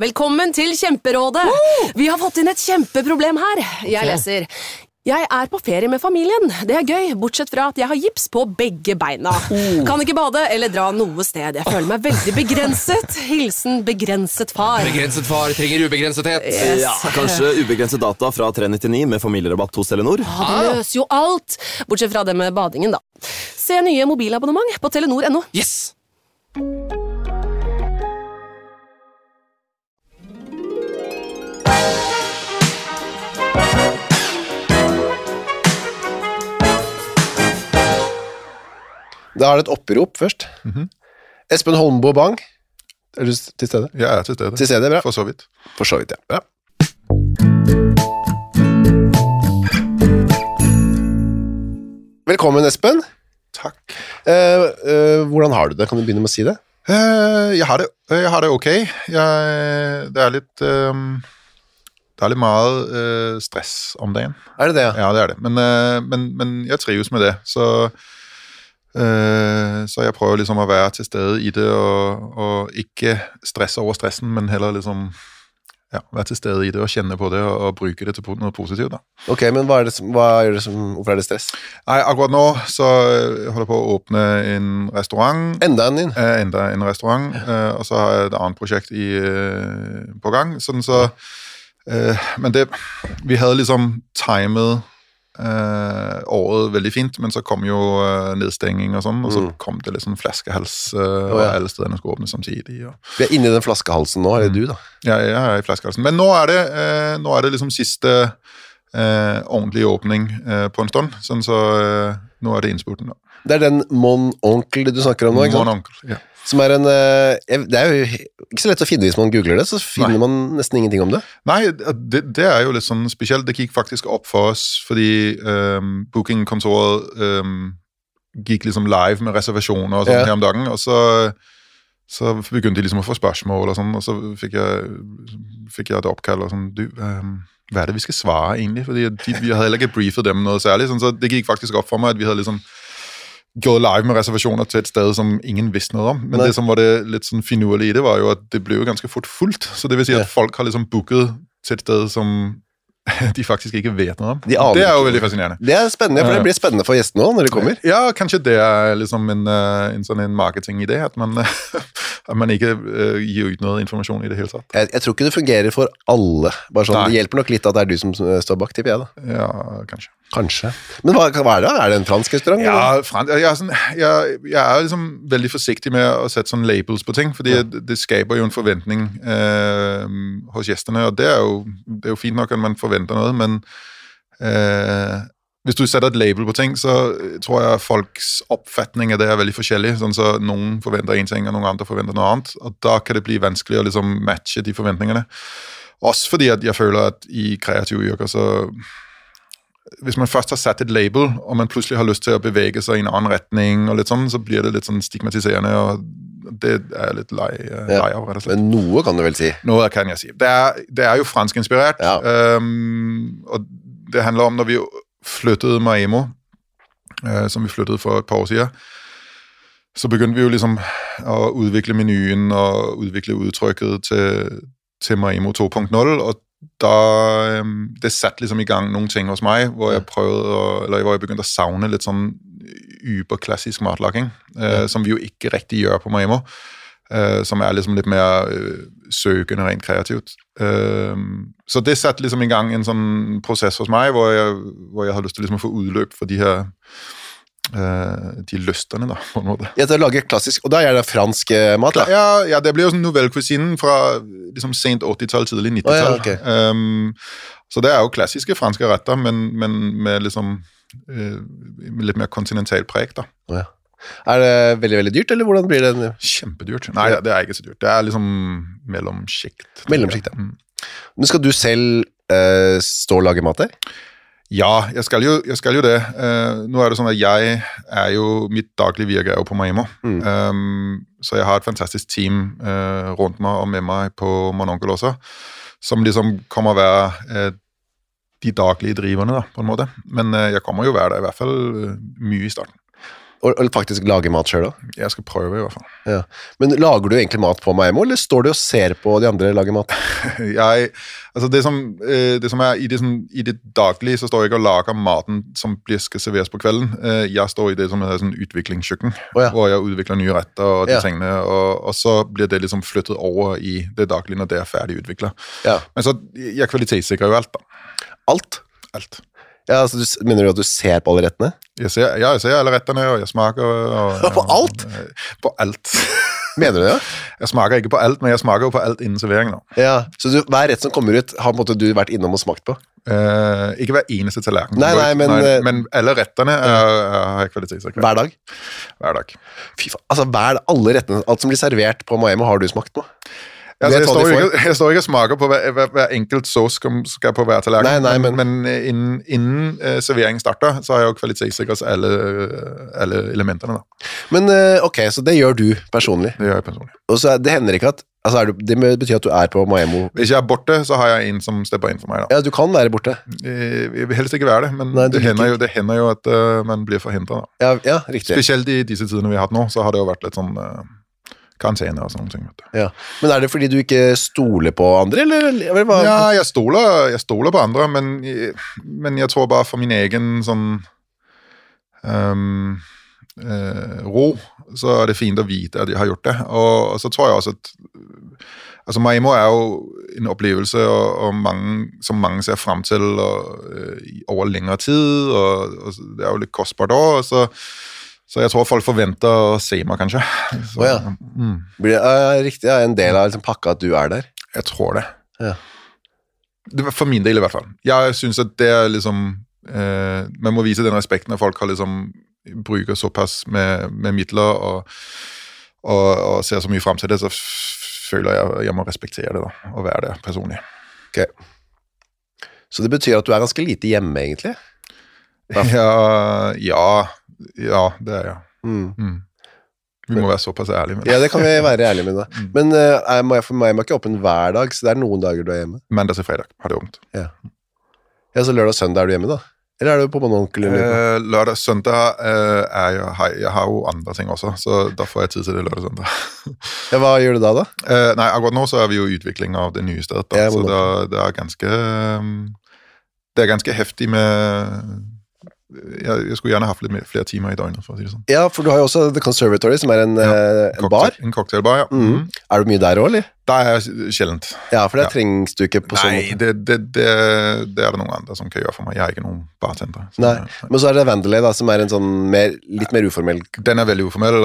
Velkommen til Kjemperådet! Vi har fått inn et kjempeproblem her. Jeg leser. Jeg er på ferie med familien. Det er gøy, bortsett fra at jeg har gips på begge beina. Kan ikke bade eller dra noe sted. Jeg føler meg veldig begrenset. Hilsen begrenset far. Begrenset far trenger ubegrensethet. Yes. Ja, kanskje ubegrenset data fra 399 med familierabatt hos Telenor. Det løser jo alt, bortsett fra det med badingen da. Se nye mobilabonnement på Telenor.no. Yes! Da er det et opprop først. Espen Holmbo Bang, er du til stede? Jeg er til stede. Til stede, bra. For så vidt. For så vidt, ja. Velkommen, Espen. Takk. Hvordan har du det? Kan du begynne med å si det? Jeg har det okay. Det er litt meget stress om dagen. Er det det? Ja, det er det. Men jeg trives med det, så jeg prøver liksom å være til stede i det, og ikke stresse over stressen, men heller liksom være til stede i det, og kjenne på det, og bruke det til noe positivt da. Ok, men hvorfor er det stress? Nei, akkurat nå så holder jeg på å åpne en restaurant. Enda en restaurant, og så har jeg et annet prosjekt på gang, sånn så men vi hadde liksom timet året veldig fint, men så kom jo nedstenging og sånn, og så kom det litt sånn flaskehals, og alle stedene skulle åpne samtidig. Vi er inne i den flaskehalsen nå, er det du da? Ja, jeg er i flaskehalsen. Men nå er det liksom siste ordentlige åpning på en stund, sånn så nå er det innspurten da. Det er den Mon Oncle du snakker om nå, ikke sant? Mon Oncle, ja. Som er det er jo ikke så lett å finne hvis man googler det, så finner man nesten ingenting om det. Nei, det er jo litt sånn spesielt. Det gikk faktisk opp for oss, fordi bookingkontoret gikk liksom live med reservasjoner og sånn her om dagen, og så begynte de liksom å få spørsmål og sånn, og så fikk jeg et oppkall og sånn, hva er det vi skal svare egentlig? Fordi vi hadde heller ikke briefet dem noe særlig, sånn, så det gikk faktisk opp for meg at vi hadde liksom gået live med reservasjoner til et sted som ingen visste noe om, men det som var det litt sånn finurlige i det var jo at det ble jo ganske fort fullt, så det vil si at folk har liksom booket til et sted som de faktisk ikke vet noe om. Det er jo veldig fascinerende. Det er spennende, for det blir spennende for gjestene også når de kommer. Ja, kanskje det er liksom en sånn marketing-idé, at man ikke gir ut noe informasjon i det hele tatt. Jeg tror ikke det fungerer for alle, bare sånn, det hjelper nok litt at det er du som står bak, tipper jeg da. Ja, kanskje. Kanskje. Men hva er det? Er det en fransk restaurant? Ja, jeg er liksom veldig forsiktig med å sette sånne labels på ting, fordi det skaper jo en forventning hos gjestene, og det er jo fint nok at man forventer noe, men hvis du setter et label på ting, så tror jeg folks oppfatning av det er veldig forskjellig, sånn så noen forventer en ting, og noen andre forventer noe annet, og da kan det bli vanskelig å liksom matche de forventningene. Også fordi at jeg føler at i kreative yrker så hvis man først har satt et label, og man plutselig har lyst til å bevege seg i en annen retning, og litt sånn, så blir det litt sånn stigmatiserende, og det er litt lei av, rett og slett. Men noe kan du vel si? Noe kan jeg si. Det er jo fransk inspirert, og det handler om når vi flyttede Maemo, som vi flyttede for et par år siden, så begynte vi jo liksom å utvikle menyen og utvikle uttrykket til Maemo 2.0, og det satt liksom i gang noen ting hos meg, hvor jeg begynte å savne litt sånn uberklassisk matlaging, som vi jo ikke riktig gjør på Maemo, som er liksom litt mer søkende rent kreativt. Så det satt liksom i gang en sånn prosess hos meg, hvor jeg har lyst til liksom å få udløp for de her de lysterne da, på en måte. Ja, til å lage klassisk, og da er det fransk mat da? Ja, det blir jo sånn novellcuisinen fra liksom sent 80-tall, tidlig 90-tall. Okay. Så det er jo klassiske franske retter, men med liksom litt mer kontinentalt preg da. Ja. Er det veldig, veldig dyrt, eller hvordan blir det? Kjempedyrt. Nei, det er ikke så dyrt. Det er liksom mellomskikt. Mellomskikt, ja. Men skal du selv stå og lage mat der? Ja, jeg skal jo det. Nå er det sånn at jeg er jo, mitt daglige virke er jo på Maemo. Så jeg har et fantastisk team rundt meg og med meg på Mon Oncle også, som liksom kommer å være de daglige driverne da, på en måte. Men jeg kommer jo være der i hvert fall mye i starten. Og faktisk lage mat selv da? Jeg skal prøve i hvert fall. Ja. Men lager du egentlig mat på Maimo, eller står du og ser på de andre lage mat? Altså det som i det daglige, så står jeg ikke og lager maten som skal serveres på kvelden. Jeg står i det som er sånn utviklingskjøkken, hvor jeg utvikler nye retter og de tingene, og så blir det liksom flyttet over i det daglige når det er ferdig utviklet. Ja. Men så jeg kvalitetssikrer jo alt da. Alt? Alt. Ja, altså, mener du at du ser på alle rettene? Jeg ser alle rettene, og jeg smaker... På alt? På alt. Mener du det? Jeg smaker ikke på alt, men jeg smaker jo på alt innen serveringen. Ja, så hver rett som kommer ut, har på en måte du vært innom og smakt på? Ikke hver eneste tallerken. Men alle rettene har jeg kvalitetssikret. Hver dag? Hver dag. Fy faen, altså alle rettene, alt som blir servert på Maimo, har du smakt på? Jeg står ikke og smaker på hver enkelt sås skal på hver tallerken, men innen serveringen starter, så har jeg jo kvalitetssikret alle elementerne da. Men ok, så det gjør du personlig? Det gjør jeg personlig. Og så det hender ikke at, altså det betyr at du er på Maimo? Hvis jeg er borte, så har jeg en som stepper inn for meg da. Ja, du kan være borte? Jeg vil helst ikke være det, men det hender jo at man blir forhindret da. Ja, riktig. Spesielt i disse tidene vi har hatt nå, så har det jo vært litt sånn... karantene og sånne ting. Ja. Men er det fordi du ikke stoler på andre, eller? Ja, jeg stoler på andre, men jeg tror bare for min egen sånn ro, så er det fint å vite at jeg har gjort det. Og så tror jeg også at altså Maimo er jo en opplevelse som mange ser frem til over lengre tid, og det er jo litt kostbart også, så jeg tror folk forventer å se meg, kanskje. Blir det riktig en del av liksom, pakka at du er der? Jeg tror det. Ja. Det var for min del i hvert fall. Jeg synes at det er liksom... man må vise den respekten at folk har liksom bruker såpass med midler og ser så mye frem til det, så føler jeg må respektere det da, og være det personlig. Ok. Så det betyr at du er ganske lite hjemme, egentlig? Ja, det er jeg. Vi må være såpass ærlige med det. Ja, det kan vi være ærlige med det. Men for meg er ikke åpen hver dag, så det er noen dager du er hjemme. Mandag til fredag har det åpent. Ja, så lørdag og søndag er du hjemme da? Eller er du på mononkel? Lørdag og søndag jeg har jo andre ting også, så da får jeg tid til det lørdag og søndag. Ja, hva gjør du da? Nei, akkurat nå så er vi jo i utvikling av det nye stedet, da, så det er ganske heftig med... Jeg skulle gjerne haft litt flere timer i døgnet, for å si det sånn. Ja, for du har jo også The Conservatory, som er en bar. En cocktailbar, ja. Er du mye der også, eller? Det er sjeldent. Ja, for det trengs du ikke på sånn måte. Nei, det er det noen andre som kan gjøre for meg. Jeg har ikke noen bartender. Nei, men så er det Vandelay da, som er en sånn litt mer uformell. Den er veldig uformell,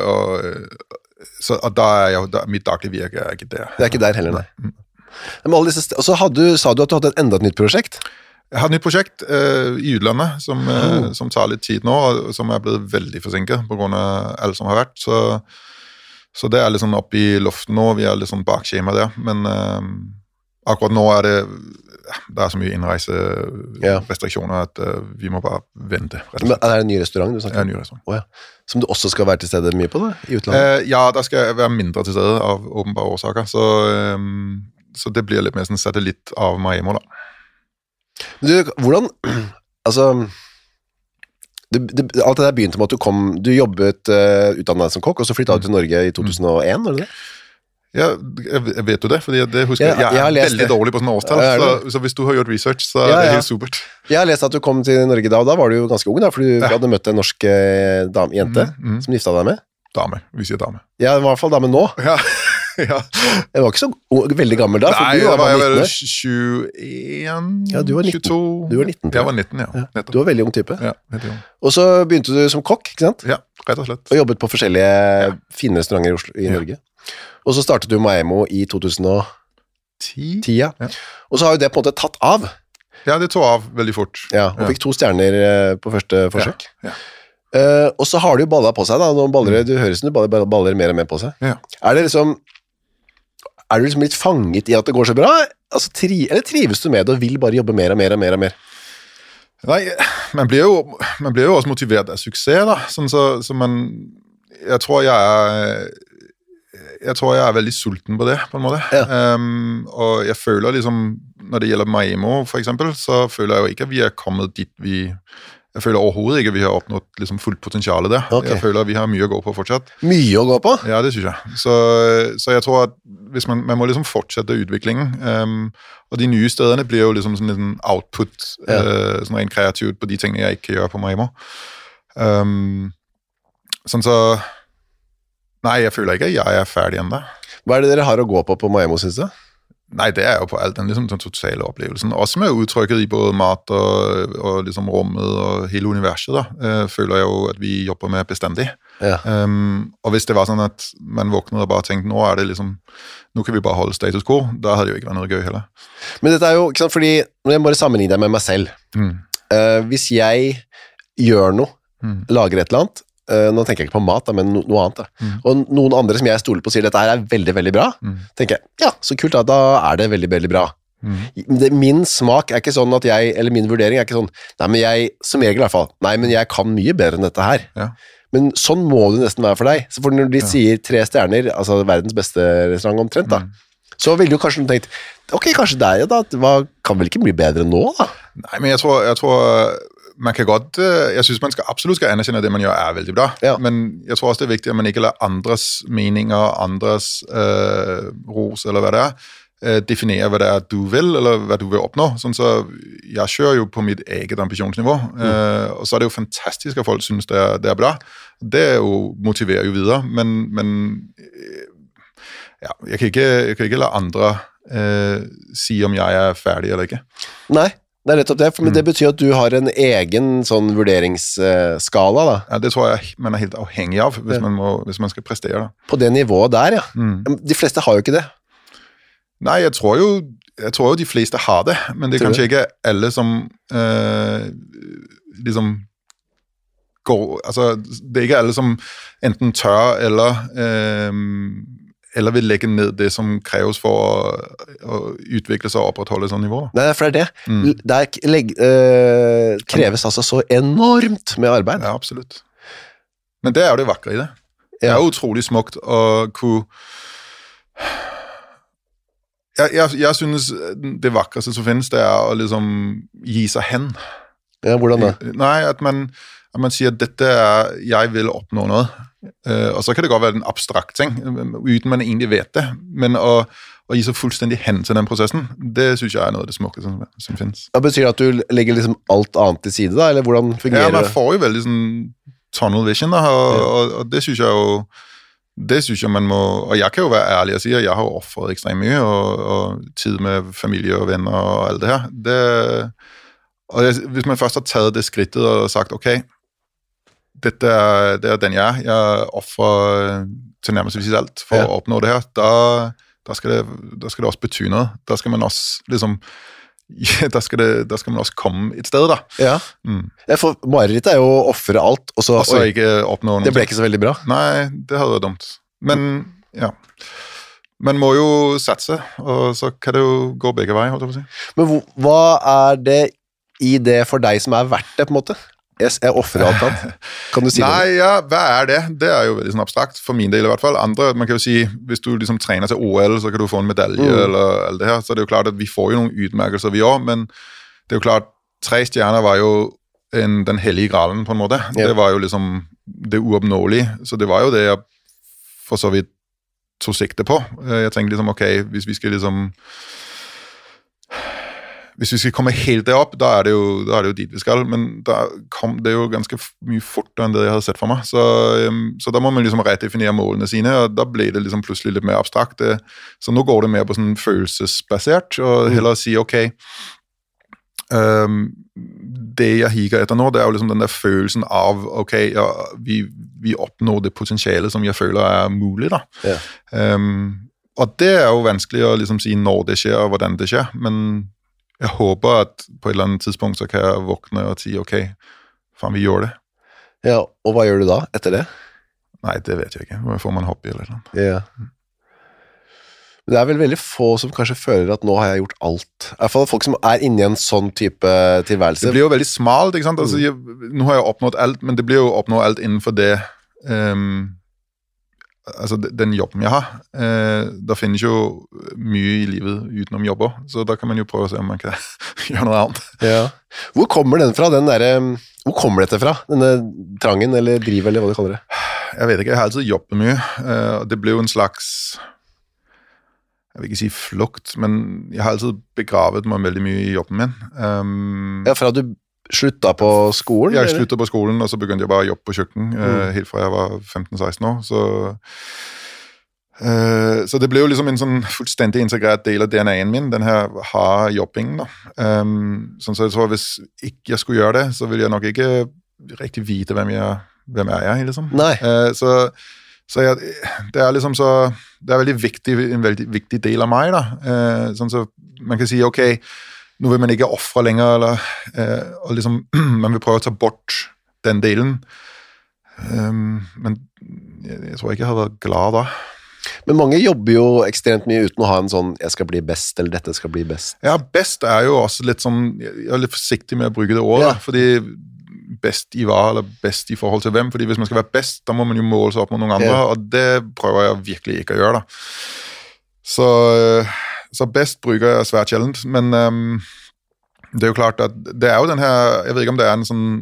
og da er mitt daglige virke ikke der. Det er ikke der heller, nei. Men alle disse og så sa du at du hadde enda et nytt prosjekt? Jeg har et nytt prosjekt i utlandet, som tar litt tid nå, og som er blevet veldig forsinket på grunn av alt som har vært. Så det er litt sånn oppe i luften nå, vi er litt sånn bakskjema der, men akkurat nå er det så mye innreiserestriksjoner at vi må bare vente. Men er det en ny restaurant du snakker om? Ja, en ny restaurant. Som du også skal være til stede mye på da, i utlandet? Ja, da skal jeg være mindre til stede av åpenbare årsaker, så det blir litt mer sånn satellitt av Maimo da. Du, hvordan, altså alt det der begynte med at du jobbet utdannet som kokk, og så flyttet du til Norge i 2001, er det det? Ja, jeg vet jo det, fordi jeg husker jeg er veldig dårlig på sånne årstall, så hvis du har gjort research, så er det helt supert. Jeg har lest at du kom til Norge da, og da var du jo ganske ung da, for du hadde møtt en norsk jente som gifta deg med. Dame, vi sier dame. Ja, i hvert fall dame nå. Ja. Ja. Jeg var ikke så veldig gammel da. Nei, jeg var vel 21, ja, du var 19. 22. Du var 19. Jeg var 19, ja. Du var veldig ung type. Ja, veldig ung. Og så begynte du som kokk, ikke sant? Ja, rett og slett. Og jobbet på forskjellige fine restauranter i Oslo, i Norge. Og så startet du Maimo i 2010. Ja. Og så har jo det på en måte tatt av. Ja, det tog av veldig fort. Ja, og fikk 2 stjerner på første forsøk. Ja. Og så har du jo ballet på seg da, du høres som du baller mer og mer på seg. Ja. Er du liksom litt fanget i at det går så bra? Altså, eller trives du med det og vil bare jobbe mer og mer og mer og mer? Nei, man blir jo også motivert av suksess da, sånn så jeg tror jeg er veldig sulten på det, på en måte. Ja. Og jeg føler liksom, når det gjelder Maimo for eksempel, så føler jeg jo ikke at vi er kommet dit vi Jeg føler overhovedet ikke, at vi har oppnått liksom fullt potensiale der. Okay. Jeg føler, at vi har mye å gå på fortsatt. Mye å gå på? Ja, det synes jeg. Så jeg tror, at hvis man må liksom fortsette utviklingen, og de nye stedene blir jo liksom sånn en output, sånn rent kreativt på de tingene jeg ikke gjør på Maemo. Sånn så... Nei, jeg føler ikke, at jeg ferdig enda. Hva det dere har å gå på Maemo, synes du? Nej, det jo på alt den, ligesom den totale oplevelsen. Også med udtrykket i både mat og ligesom rummet og hele universet, da, føler jeg jo, at vi jobber med bestandig. Ja. Og hvis det var sådan, at man våknede og bare tenkte, nå det liksom, nå kan vi bare holde status quo, da hadde det jo ikke vært noe gøy heller. Men dette jo, ikke sant, fordi, når jeg bare sammenligner deg med meg selv, hvis jeg gjør noe, lager et eller annet, nå tenker jeg ikke på mat, da, men noe annet. Da. Og noen andre som jeg stoler på sier, dette her veldig, veldig bra. Tenker jeg, ja, så kult da det veldig, veldig bra. Min smak ikke sånn at eller min vurdering ikke sånn, nei, men jeg, som regel i hvert fall, nei, men jeg kan mye bedre enn dette her. Ja. Men sånn må det nesten være for deg. Så for når de sier 3 stjerner, altså verdens beste restaurant omtrent, da, så vil du kanskje tenkt, ok, kanskje der, da, kan vel ikke bli bedre nå, da? Nei, men jeg tror man kan godt, jeg synes man absolut skal anerkende, at det man gjør veldig bra, men jeg tror også det viktig, at man ikke lader andres meninger, andres ros, eller hvad det definere, hvad det du vil, eller hvad du vil opnå. Sådan så, jeg kjører jo på mitt eget ambitionsnivå, og så det jo fantastisk, at folk synes, det bra. Det jo motiverer jo videre, men ja, jeg kan ikke lade andre si, om jeg ferdig eller ikke. Nei. Det nettopp det, men det betyr at du har en egen sånn vurderingsskala, da. Ja, det tror jeg man helt avhengig av, hvis man skal prestere. Da. På det nivået der, ja. De fleste har jo ikke det. Nei, jeg tror jo de fleste har det, men det kanskje ikke alle som liksom går, altså det ikke alle som enten tør eller vil legge ned det, som kreves for å utvikle seg og opprettholde sånn nivå. Nei, for det kreves altså så enormt med arbeid. Ja, absolutt. Men det jo det vakre i det. Det jo utrolig smukt å kunne... Jeg synes det vakreste som finnes, det å liksom gi seg hen. Ja, hvordan da? Nei, at man sier at dette jeg vil oppnå noe. Og så kan det godt være en abstrakt ting, uten man egentlig vet det, men å gi seg fullstendig hen til den prosessen, det synes jeg noe av det smukke som finnes. Det betyr at du legger liksom alt annet til side da, eller hvordan fungerer det? Ja, man får jo veldig sånn tunnel vision da, og det synes jeg man må, og jeg kan jo være ærlig og si at jeg har offret ekstremt mye, og tid med familie og venner og alt det her. Hvis man først har taget det skridtet og sagt, ok, det den jeg offrer til nærmest alt for å oppnå det her, da skal det også bety noe. Da skal man også liksom, da skal man også komme et sted da. Ja, for mareritt jo å offre alt, og så ikke oppnå noe. Det ble ikke så veldig bra. Nei, det hadde vært dumt. Men ja, man må jo satse, og så kan det jo gå begge veier, holdt jeg på å si. Men hva det i det for deg som verdt det, på en måte? Jeg offrer alt annet. Kan du si det? Nei, ja, hva det? Det jo veldig sånn abstrakt, for min del i hvert fall. Andre, man kan jo si, hvis du liksom trener til OL, så kan du få en medalje, eller alt det her, så det jo klart at vi får jo noen utmerkelser vi også, men det jo klart, 3 stjerner var jo den hellige gralen på en måte. Det var jo liksom det uoppnåelige, så det var jo det jeg for så vidt tog sigte på. Jeg tenkte liksom, ok, hvis vi skal komme helt derop, da det jo dit vi skal, men det jo ganske mye fortere enn det jeg hadde sett for meg, så da må man liksom redefinere målene sine, og da ble det liksom plutselig litt mer abstrakt. Så nå går det mer på sånn følelsesbasert, og heller si, ok, det jeg higer etter nå, det jo liksom den der følelsen av, ok, ja, vi oppnår det potensialet som jeg føler mulig, da. Ja. Og det jo vanskelig å liksom si når det skjer, og hvordan det skjer, men jeg håper at på et eller annet tidspunkt så kan jeg våkne og si, ok, faen, vi gjør det. Ja, og hva gjør du da etter det? Nei, det vet jeg ikke. Får man hobby eller noe? Ja. Men det vel veldig få som kanskje føler at nå har jeg gjort alt. I hvert fall folk som inne i en sånn type tilværelse. Det blir jo veldig smalt, ikke sant? Altså, nå har jeg oppnådd alt, men det blir jo oppnådd alt innenfor det altså den jobben jeg har. Der finnes jo mye i livet utenom jobber, så da kan man jo prøve å se om man kan gjøre noe annet. Ja. Hvor kommer den fra, den der Hvor kommer dette fra? Denne trangen, eller drivet, eller hva du kaller det? Jeg vet ikke, jeg har altid jobbet mye, og det blev en slags, jeg vil ikke sige flugt, men jeg har altid begravet mig veldig mye i jobben min. Ja, fra du slutta på skolen? Jeg sluttet på skolen, og så begyndte jeg bare å jobbe på kjøkken, helt fra jeg var 15-16 år, så det blev liksom en sådan fuldstændig integreret del af DNA'en min, den her harde jobbingen. Så jeg tror, hvis ikke jeg skulle gøre det, så ville jeg nok ikke rigtig vite, hvem er jeg, liksom. Nei. Så det er liksom så, det er en veldig vigtig del av meg, da. Sånn så man kan si, ok, nå vil man ikke offre lenger, eller, og liksom, man vil prøve å ta bort den delen. Men jeg tror ikke jeg hadde vært glad da. Men mange jobber jo ekstremt mye uten å ha en sånn, jeg skal bli best, eller dette skal bli best. Ja, best er jo også litt sånn, jeg er litt forsiktig med å bruke det ordet, fordi best i hva, eller best i forhold til hvem, fordi hvis man skal være best, da må man jo måle seg opp mot noen andre, og det prøver jeg virkelig ikke å gjøre da. Så best bruker jeg svært sjeldent, men det er jo klart at det er jo den her, jeg vet ikke om det er en sånn,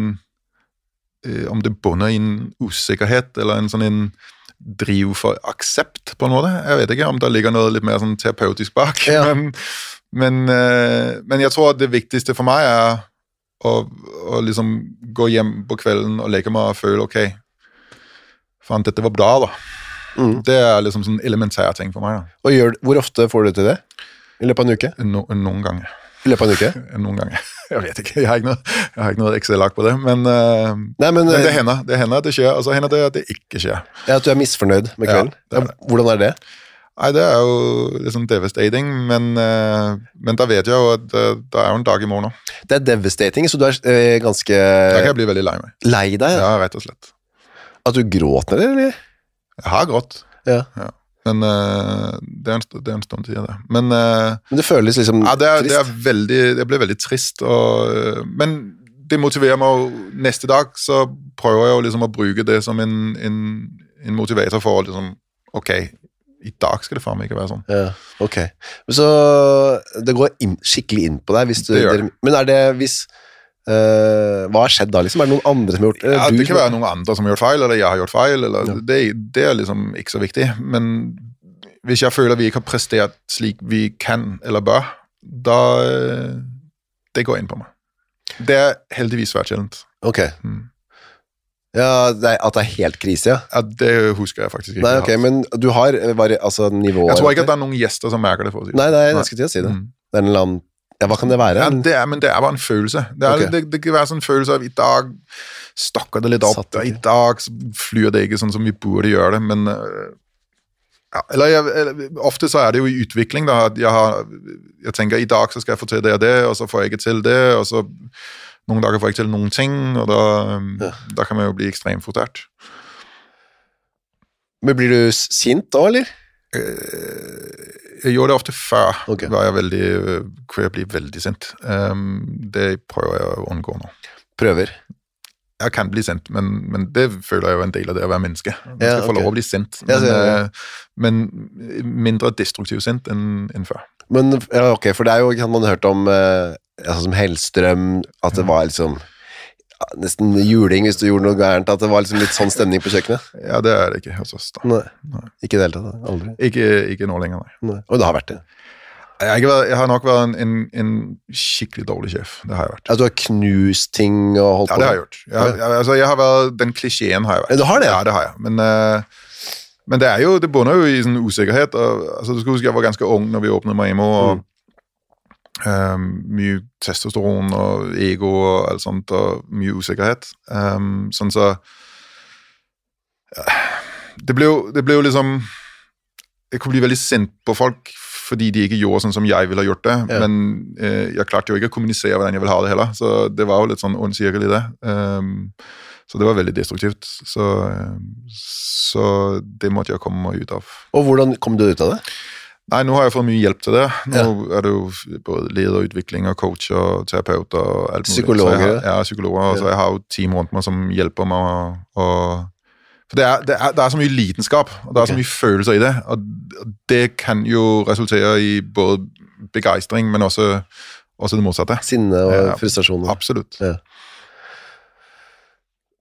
om det bunner i en usikkerhet, eller en sånn driv for aksept på en måte. Jeg vet ikke om der ligger noe litt mer sånn terapeutisk bak, men jeg tror at det viktigste for meg er å liksom gå hjem på kvelden og legge meg og føle, ok, faen, dette var bra da. Det er liksom sånn elementær ting for meg da. Og hvor ofte får du til det? I løpet av en uke? Noen ganger. I løpet av en uke? Noen ganger. Jeg vet ikke, jeg har ikke noe Excel-lag på det, men det hender at det skjer, og så hender det at det ikke skjer. Ja, at du er misfornøyd med kvelden. Ja, hvordan er det? Nei, det er jo liksom devastating, men da vet jeg jo at det er jo en dag i morgen. Det er devastating, så du er ganske... Da kan jeg bli veldig lei meg. Lei deg? Ja, rett og slett. At du gråter, eller? Jeg har grått. Ja. Men det er en stund til det. Men det føles liksom trist? Det ble veldig trist, men det motiverer meg jo neste dag, så prøver jeg jo liksom å bruke det som en motivator for liksom, ok, i dag skal det faen meg ikke være sånn. Ja, ok. Så det går skikkelig inn på deg hvis du... Det gjør det. Men er det hvis... hva har skjedd da, liksom? Er det noen andre som har gjort ja, det kan være noen andre som har gjort feil, eller jeg har gjort feil, eller det er liksom ikke så viktig, men hvis jeg føler at vi ikke har prestert slik vi kan eller bør, da det går inn på meg. Det er heldigvis svært sjeldent. Ok. Ja, at det er helt krise, ja? Ja, det husker jeg faktisk ikke. Nei, ok, men du har altså nivå... Jeg tror ikke at det er noen gjester som merker det, for å si det. Nei, jeg skal til å si det. Det er en eller annen... Ja, hva kan det være? Ja, men det er bare en følelse. Det kan være sånn en følelse av i dag stokker det litt opp, i dag flyr det ikke sånn som vi burde gjøre det, men ofte så er det jo i utvikling da, at jeg tenker i dag så skal jeg få til det og det, og så får jeg ikke til det, og så noen dager får jeg ikke til noen ting, og da kan man jo bli ekstremt frustrert. Men blir du sint da, eller? Jeg gjorde det ofte før, var jeg bli veldig sint. Det prøver jeg å unngå nå. Prøver? Jeg kan bli sint, men det føler jeg jo en del av det å være menneske. Man skal få lov å bli sint, men mindre destruktiv sint enn før. Men, ja, ok, for det er jo, kan man hørt om som Hellstrøm, at det var liksom nesten juling hvis du gjorde noe gærent, at det var liksom litt sånn stemning på kjøkkenet. Ja, det er det ikke hos oss da. Nei. Ikke det hele tatt, aldri. Ikke nå lenger, nei. Og det har vært det? Jeg har nok vært en skikkelig dårlig sjef, det har jeg vært. Ja, du har knust ting og holdt på? Ja, det har jeg gjort. Jeg har vært, den klisjeen har jeg vært. Ja, du har det? Ja, det har jeg. Men det er jo, det bunner jo i sånn usikkerhet, og, altså, du skal huske, jeg var ganske ung når vi åpnet Maimo, og mye testosteron og ego og alt sånt, og mye usikkerhet. Sånn så det ble jo liksom jeg kunne bli veldig sint på folk fordi de ikke gjorde sånn som jeg ville ha gjort det, men jeg klarte jo ikke å kommunisere hvordan jeg ville ha det heller, så det var jo litt sånn ond cirkel i det. Så det var veldig destruktivt, så det måtte jeg komme meg ut av. Og hvordan kom du ut av det? Nei, nå har jeg fått mye hjelp til det. Nå er det jo både lederutvikling og coach og terapeut og alt mulig. Psykologer? Ja, psykologer. Så jeg har jo team rundt meg som hjelper meg. For det er så mye lidenskap, og det er så mye følelser i det, og det kan jo resultere i både begeistring, men også det motsatte. Sinne og frustrasjoner. Absolutt. Ja.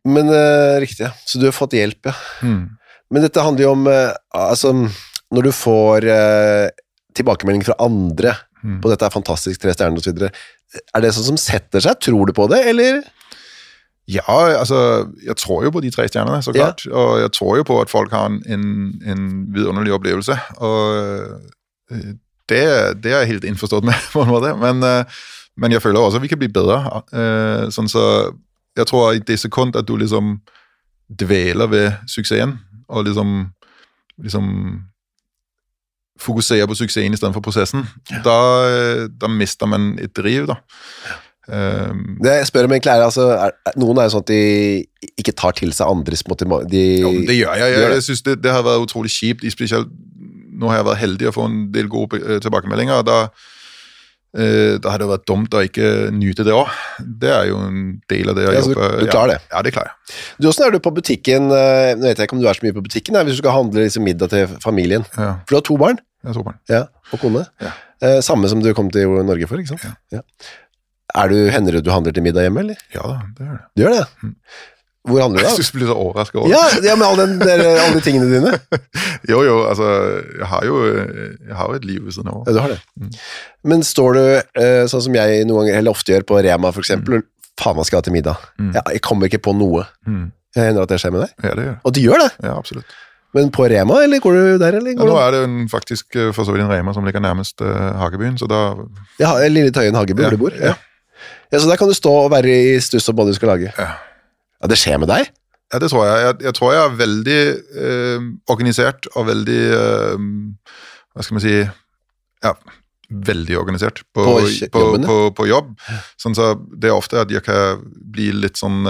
Men riktig, så du har fått hjelp, ja. Men dette handler jo om, altså, når du får tilbakemelding fra andre på dette fantastisk 3 stjerner og så videre, det sånn som setter seg? Tror du på det, eller? Ja, altså, jeg tror jo på de 3 stjernerne, så klart, og jeg tror jo på, at folk har en vidunderlig opplevelse, og det helt innforstått med på en måte, men jeg føler også, at vi kan bli bedre, sånn så jeg tror, at i det sekund, at du liksom dvæler ved suksessen, og liksom fokuserer på suksessen i stedet for prosessen, da mister man et driv, da. Det jeg spør om egentlig altså, noen jo sånn at de ikke tar til seg andres måte, jo, det gjør jeg. Jeg synes det har vært utrolig kjipt, spesielt nå har jeg vært heldig å få en del gode tilbakemeldinger, og da har det vært dumt å ikke nyte det også. Det jo en del av det jeg jobber. Du klarer det? Ja, det klarer jeg. Hvordan du på butikken? Nå vet jeg ikke om du så mye på butikken, hvis du skal handle liksom middag til familien. Ja. For du har 2 barn? Jeg har 2 barn. Ja, og kone? Ja. Samme som du kom til Norge for, ikke sant? Ja. Hender det du handler til middag hjemme, eller? Ja, det gjør det. Du gjør det? Hvor handler du da? Jeg synes du blir så overrasket over det. Ja, med alle de tingene dine. Jo, altså, jeg har jo et liv ved siden av. Ja, du har det. Men står du, sånn som jeg noen ganger, eller ofte gjør på Rema for eksempel, faen, hva skal jeg ha til middag? Jeg kommer ikke på noe. Hender at det skjer med deg? Ja, det gjør det. Og du gjør det? Ja, absolutt. Men på Rema, eller går du der? Eller går nå det faktisk for så vidt en Rema som ligger nærmest Hagebyen, så da... Ja, Lille Tøyen Hageby, hvor du bor. Ja, så der kan du stå og være i stuss om hva du skal lage. Ja, det skjer med deg? Ja, det tror jeg. Jeg tror jeg veldig organisert og veldig, hva skal man si, veldig organisert på jobb. Sånn så det ofte at jeg kan bli litt sånn...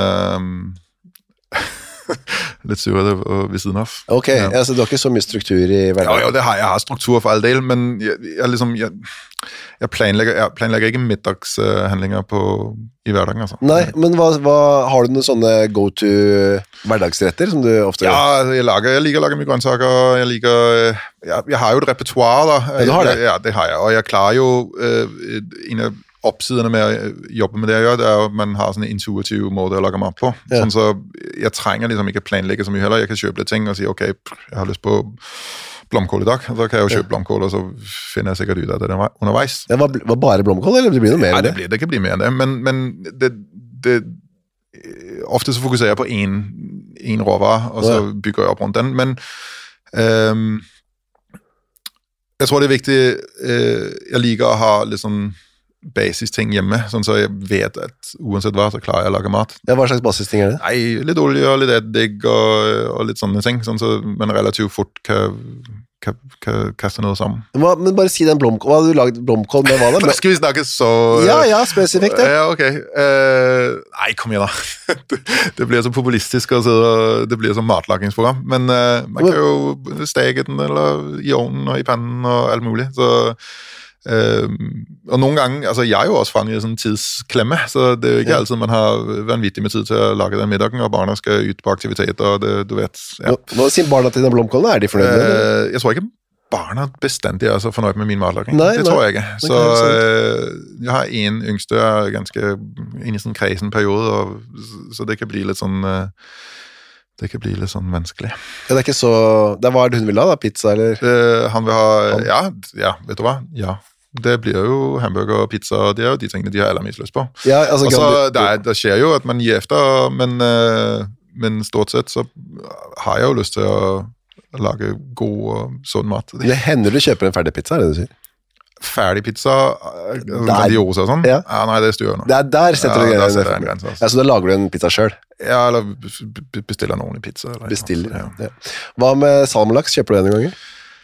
litt surere ved siden av. Ok, så du har ikke så mye struktur i hverdagen? Ja, jeg har struktur for all del, men jeg planlegger ikke middagshandlinger i hverdagen, altså. Nei, men har du noen sånne go-to hverdagsretter som du ofte gjør? Ja, jeg liker å lage mye grønnsaker, jeg har jo et repertoire, da. Ja, du har det? Ja, det har jeg, og jeg klarer jo en av oppsiderne med å jobbe med det jeg gjør, det jo at man har sånn en intuitiv måte å lage mat på. Ja. Sånn så jeg trenger liksom ikke planlegge så mye heller. Jeg kan kjøpe litt ting og si, ok, jeg har lyst på blomkål i dag, så kan jeg jo kjøpe blomkål, og så finner jeg sikkert ut av det underveis. Det var bare blomkål, eller blir det noe mer enn det? Nei, det kan bli mer enn det, men ofte så fokuserer jeg på en råvare, og så bygger jeg opp rundt den, men jeg tror det viktig, jeg liker å ha litt sånn basisting hjemme, sånn så jeg vet at uansett hva, så klarer jeg å lage mat. Ja, hva slags basisting det? Nei, litt olje og litt eddik og litt sånne ting, sånn så man relativt fort kan kaste noe sammen. Men bare si den blomkål, hva har du laget blomkål med hva da? Skal vi snakke så... Ja, spesifikt, ja. Ja, ok. Nei, kom igjen da. Det blir så populistisk, altså, det blir så matlagingsprogram, men man kan jo steke den, eller i ovnen og i pannen og alt mulig, så... og noen ganger, altså jeg jo også fanget i sådan en tidsklemme, så det jo ikke altid man har vanvittig med tid til å lage den middagen, og barna skal ut på aktivitet, og det, du vet. Ja. Hva sier barna til den blomkålen? De fornøyd med det? Jeg tror ikke barna bestandig så fornøyd med min matlaging. Det tror jeg ikke. Så jeg har en yngste, ganske inn i sådan en kresen periode, så det kan bli litt sånn... Det kan bli litt sånn vanskelig. Ja, det ikke så... Hva det hun vil ha da? Pizza, eller? Han vil ha... Ja, vet du hva? Ja. Det blir jo hamburger og pizza, og det jo de tingene de har aller mest lyst på. Ja, altså... Og så det skjer jo at man gir efter, men stort sett så har jeg jo lyst til å lage god og sånn mat. Det hender du kjøper en ferdig pizza, det du sier? Ferdig pizza, grandiosa og sånn? Ja, nei, det styrer nå. Der setter du en grense. Ja, så da lager du en pizza selv? Ja, eller bestiller noen i pizza. Eller bestiller, ja. Hva med salmonlaks? Kjøper du det noen ganger?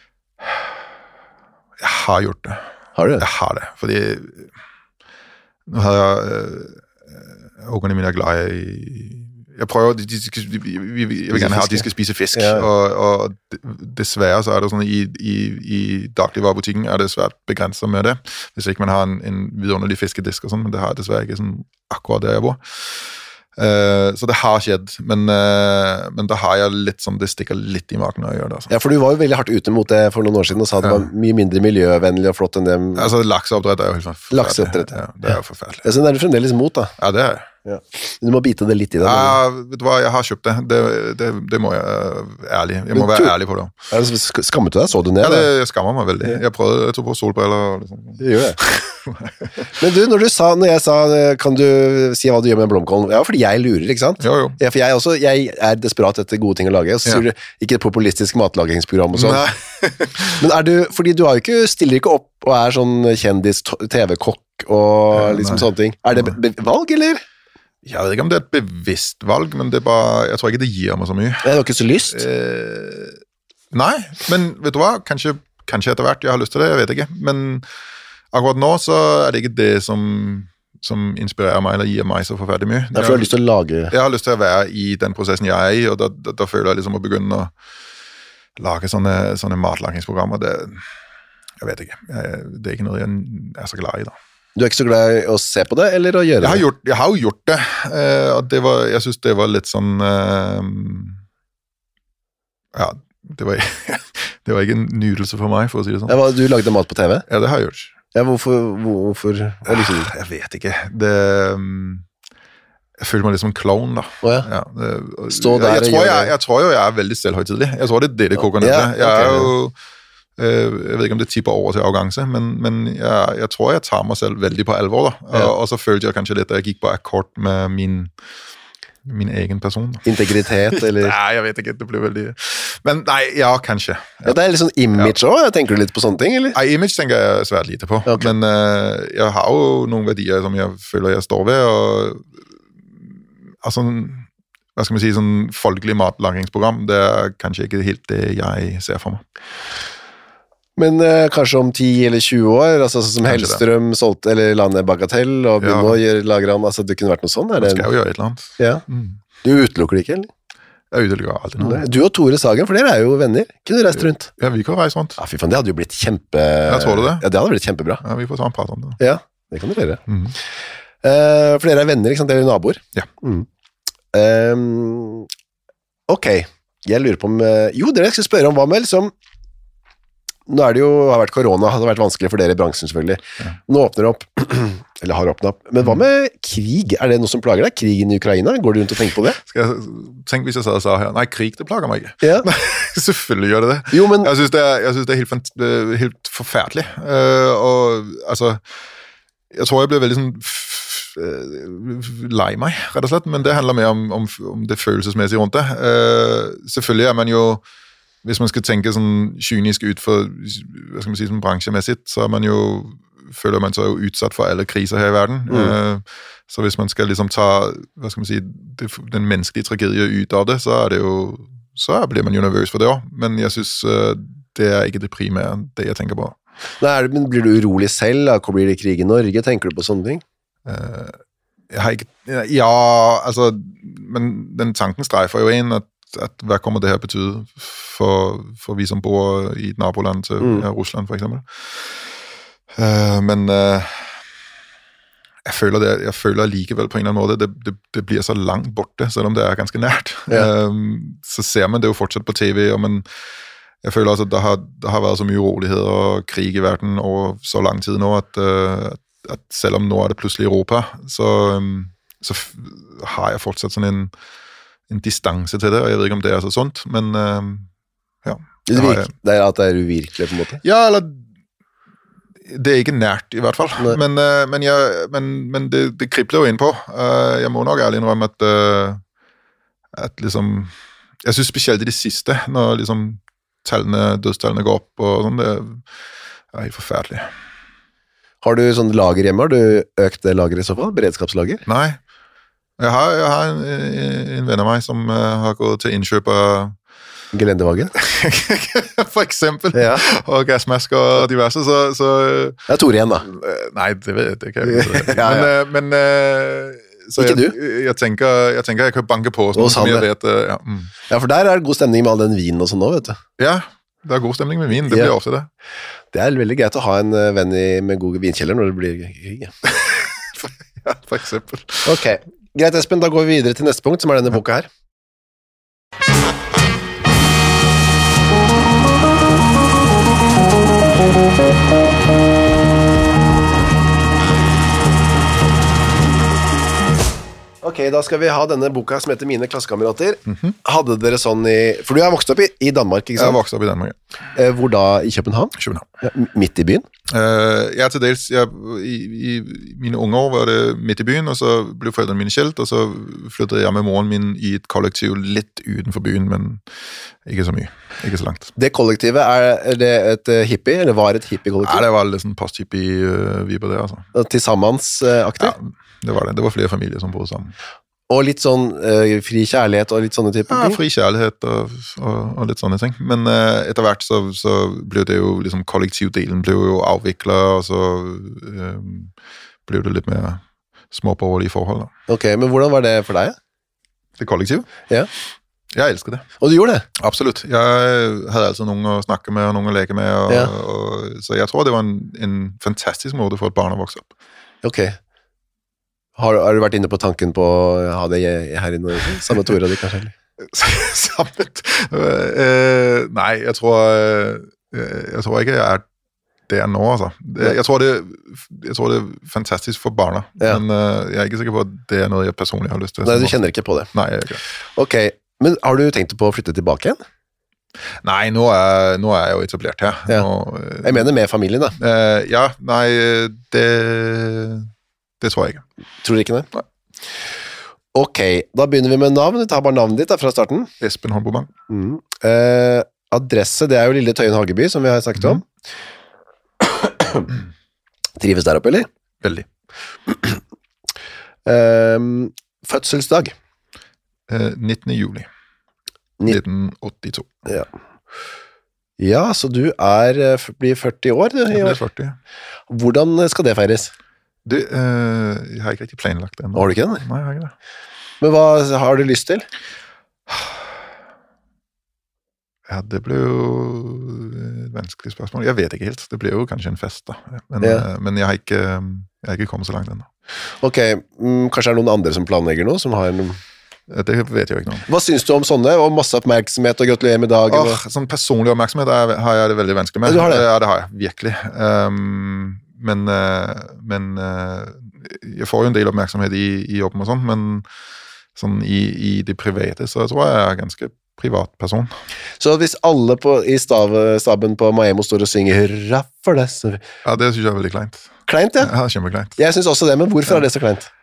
Jeg har gjort det. Har du det? Jeg har det, fordi nå har jeg ungerne mine glad i... Jeg prøver, jeg vil gerne ha, at de skal spise fisk, og dessverre så det sånn i dagligvarebutikken det svært begrenset med det, hvis ikke man har en vidunderlig fiskedisk og sånn, men det har jeg dessverre ikke sånn akkurat der jeg bor. Så det har skjedd, men da har jeg litt sånn, det stikker litt i magen når jeg gjør det. Altså. Ja, for du var jo veldig hardt ute mot det for noen år siden, og sa det var mye mindre miljøvennlig og flott enn det. Altså, lakseoppdrett jo helt forferdelig. Lakseoppdrett, ja. Det jo forferdelig. Ja, så det du fremdeles mot, da? Ja, det jeg. Ja. Du må bite det litt i det. Ja, vet du hva, jeg har kjøpt det. Det må jeg ærlig. Jeg må være ærlig på det. Skammet du deg? Så du ned? Ja, jeg skammer meg veldig. Jeg tok på solbriller og liksom. Det gjør det. Men du, når jeg sa, kan du si hva du gjør med blomkålen? Ja, fordi jeg lurer, ikke sant? Jo. Ja, for jeg er desperat etter gode ting å lage, og så sier du ikke et populistisk matlagingsprogram og sånn. Men fordi du stiller ikke opp og er sånn kjendis, TV-kokk og liksom sånne ting. Er det valg, eller? Jeg vet ikke om det er et bevisst valg, men det er bare, jeg tror ikke det gir meg så mye. Det har ikke så lyst? Nei, men vet du hva? Kanskje etter hvert jeg har lyst til det, jeg vet ikke. Men akkurat nå så er det ikke det som inspirerer meg eller gir meg så forferdelig mye. Derfor har du lyst til å lage... Jeg har lyst til å være i den prosessen jeg er i, og da føler jeg liksom å begynne å lage sånne matlagingsprogrammer. Jeg vet ikke. Det er ikke noe jeg er så glad i da. Du er ikke så glad i å se på det, eller å gjøre det? Jeg har jo gjort det, og jeg synes det var litt sånn, ja, det var ikke en nydelse for meg, for å si det sånn. Ja, du lagde mat på TV? Ja, det har jeg gjort. Ja, hvorfor? Jeg vet ikke. Jeg føler meg litt som en clown, da. Ja. Stå der jeg tror jo jeg er veldig selvhøytidelig. Jeg tror det er det koker ned til. Jeg er jo... Jeg vet ikke om det tipper over til arrogance, men jeg tror jeg tar meg selv veldig på alvor da. Og så følte jeg kanskje litt at jeg gikk på akkord med min egen person. Integritet, eller? Nei, jeg vet ikke, det blir veldig... Men nei, ja, kanskje. Ja, det er litt sånn image også, tenker du litt på sånne ting, eller? Nei, image tenker jeg svært lite på, men jeg har jo noen verdier som jeg føler jeg står ved, og altså, hva skal man si, sånn folkelig matlagingsprogram, det er kanskje ikke helt det jeg ser for meg. Men kanskje om 10 eller 20 år, altså som Hellstrøm solgte, eller Landet Bagatell, og begynne å lage han, altså det kunne vært noe sånn? Man skal jo gjøre et eller annet. Ja. Du utelukker det ikke, eller? Jeg utelukker alltid noe. Du og Tore Sagen, for dere er jo venner. Kunne reist rundt? Ja, vi kan reise rundt. Ja, fy faen, det hadde jo blitt kjempe... Jeg tror det. Ja, det hadde blitt kjempebra. Ja, vi får ta en prat om det. Ja, det kan dere gjøre. For dere er venner, ikke sant? Dere er naboer. Ja. Ok, jeg lurer på om... Jo, dere skal spørre om hva med, liksom... Nå er det jo, har vært korona, det har vært vanskelig for dere i bransjen selvfølgelig. Ja. Nå åpner det opp, eller har åpnet opp. Men hva med krig? Er det noe som plager deg? Krigen i Ukraina? Går du rundt og tenker på det? Skal jeg tenke hvis jeg sa her, nei, krig det plager meg ikke. Ja. Selvfølgelig gjør det det. Jo, men... Jeg synes det er helt forferdelig. Og altså, jeg tror jeg ble veldig sånn lei meg, rett og slett, men det handler mer om det følelsesmessige rundt det. Selvfølgelig er man jo hvis man skal tenke sånn kynisk ut for, hva skal man si, sånn bransjemessig, så er man jo, føler man seg jo utsatt for alle kriser her i verden. Så hvis man skal liksom ta, hva skal man si, den menneskelige tragedie ut av det, så blir man jo nervøs for det også. Men jeg synes det er ikke det primære, det jeg tenker på. Nei, men blir du urolig selv? Da? Blir det krig i Norge? Tenker du på sånne ting? Jeg har ikke, ja, altså, men den tanken streifer jo inn, at hvad kommer det her betyde for vi som bor i et naboland til Russland for eksempel. Men jeg føler likevel på en eller annen måte, det blir så langt borte, selvom det er ganske nært. Ja. Så ser man det jo fortsatt på TV, og jeg føler også, at der har været så mye urolighed og krig i verden over så lang tid nå, at selvom nå er det pludselig Europa, så har jeg fortsatt sådan en distance til det, og jeg vet ikke om det er så sunt, men ja. Det er at det er uvirkelig på en måte? Ja, eller det er ikke nært i hvert fall, men det kribler jo inn på. Jeg må nok ærlig innrømme at liksom, jeg synes spesielt i det siste, når liksom dødstallene går opp og sånn, det er helt forferdelig. Har du sånn lager hjemme? Har du økt det lageret i så fall? Beredskapslager? Nei. Jeg har en venn av meg som har gått til innkjøp av gelendevagen? For eksempel. Ja. Og gassmasker og diverse, så det er Tore igjen, da. Nei, det kan jeg ikke. Ja. Men så ikke du? Jeg tenker jeg kan banke på sånn som jeg vet. Ja, for der er det god stemning med all den vinen og sånn nå, vet du. Ja, det er god stemning med vin, det blir ofte det. Det er veldig greit å ha en venn med god vinkjeller når det blir krig. Ja, for eksempel. Ok, greit Espen, da går vi videre til neste punkt, som er denne boka her. Ok, da skal vi ha denne boka som heter Mine klassekamerater. Hadde dere sånn for du har vokst opp i Danmark, ikke sant? Jeg har vokst opp i Danmark, Hvor da? I København? København. Ja, midt i byen? Ja, til dels. I mine unge år var det midt i byen, og så blev forældrene mine skilt, og så flyttede jeg med moren min i et kollektiv litt utenfor byen, men ikke så mye. Ikke så langt. Det kollektivet, er det et hippie, eller var et hippie-kollektiv? Ja, det var litt sånn post-hippie-viber det, altså. Tilsammansaktig? Ja, det var det. Det var flere familier som bodde sammen. Og litt sånn fri kjærlighet og litt sånne typer ting? Ja, fri kjærlighet og litt sånne ting. Men etter hvert så ble det jo liksom kollektivdelen ble jo avviklet, og så ble det litt mer småborgerlige forhold. Da. Ok, men hvordan var det for deg? Det kollektiv? Ja. Jeg elsker det. Og du gjorde det? Absolutt. Jeg hadde altså noen å snakke med og noen å leke med, så jeg tror det var en fantastisk måte for et barn å vokse opp. Ok. Har du vært inne på tanken på å ha det her i Norge? Samme Tore og de kanskje? Nei, jeg tror ikke jeg er det nå, altså. Jeg tror det er fantastisk for barna, men jeg er ikke sikker på at det er noe jeg personlig har lyst til. Nei, du kjenner ikke på det? Nei, jeg gjør ikke det. Ok, men har du tenkt på å flytte tilbake igjen? Nei, nå er jeg jo etablert her. Ja. Jeg mener med familien, da. Ja, nei, det tror jeg ikke. Tror du ikke det? Nei. Ok, da begynner vi med navn. Vi tar bare navnet ditt da, fra starten. Espen Holmboe. Adresse, det er jo Lille Tøyen Hageby, som vi har snakket om. Trives der oppe, eller? Veldig. Fødselsdag? 19. juli 1982. Ja. Ja, så du blir 40 år i år. Jeg blir 40. Hvordan skal det feires? Jeg har ikke riktig planlagt det ennå. Har du ikke det? Nei, jeg har ikke det. Men hva har du lyst til? Ja, det blir jo et vanskelig spørsmål. Jeg vet ikke helt. Det blir jo kanskje en fest da. Men jeg har ikke kommet så langt ennå. Ok, kanskje er det noen andre som planlegger noe, som har noen... Det vet jeg jo ikke noe. Hva synes du om sånne? Og masse oppmerksomhet og gratulerer med dagen? Sånn personlig oppmerksomhet har jeg det veldig vanskelig med. Du har det? Ja, det har jeg, virkelig. Men jeg får jo en del oppmerksomhet i jobben og sånn, men sånn i det private, så jeg tror jeg er ganske privat person. Så hvis alle i staben på Maemo står og synger hurra for det, så... Ja, det synes jeg er veldig kleint. Kleint, ja? Ja, kjempekleint. Jeg synes også det, men hvorfor er det så kleint?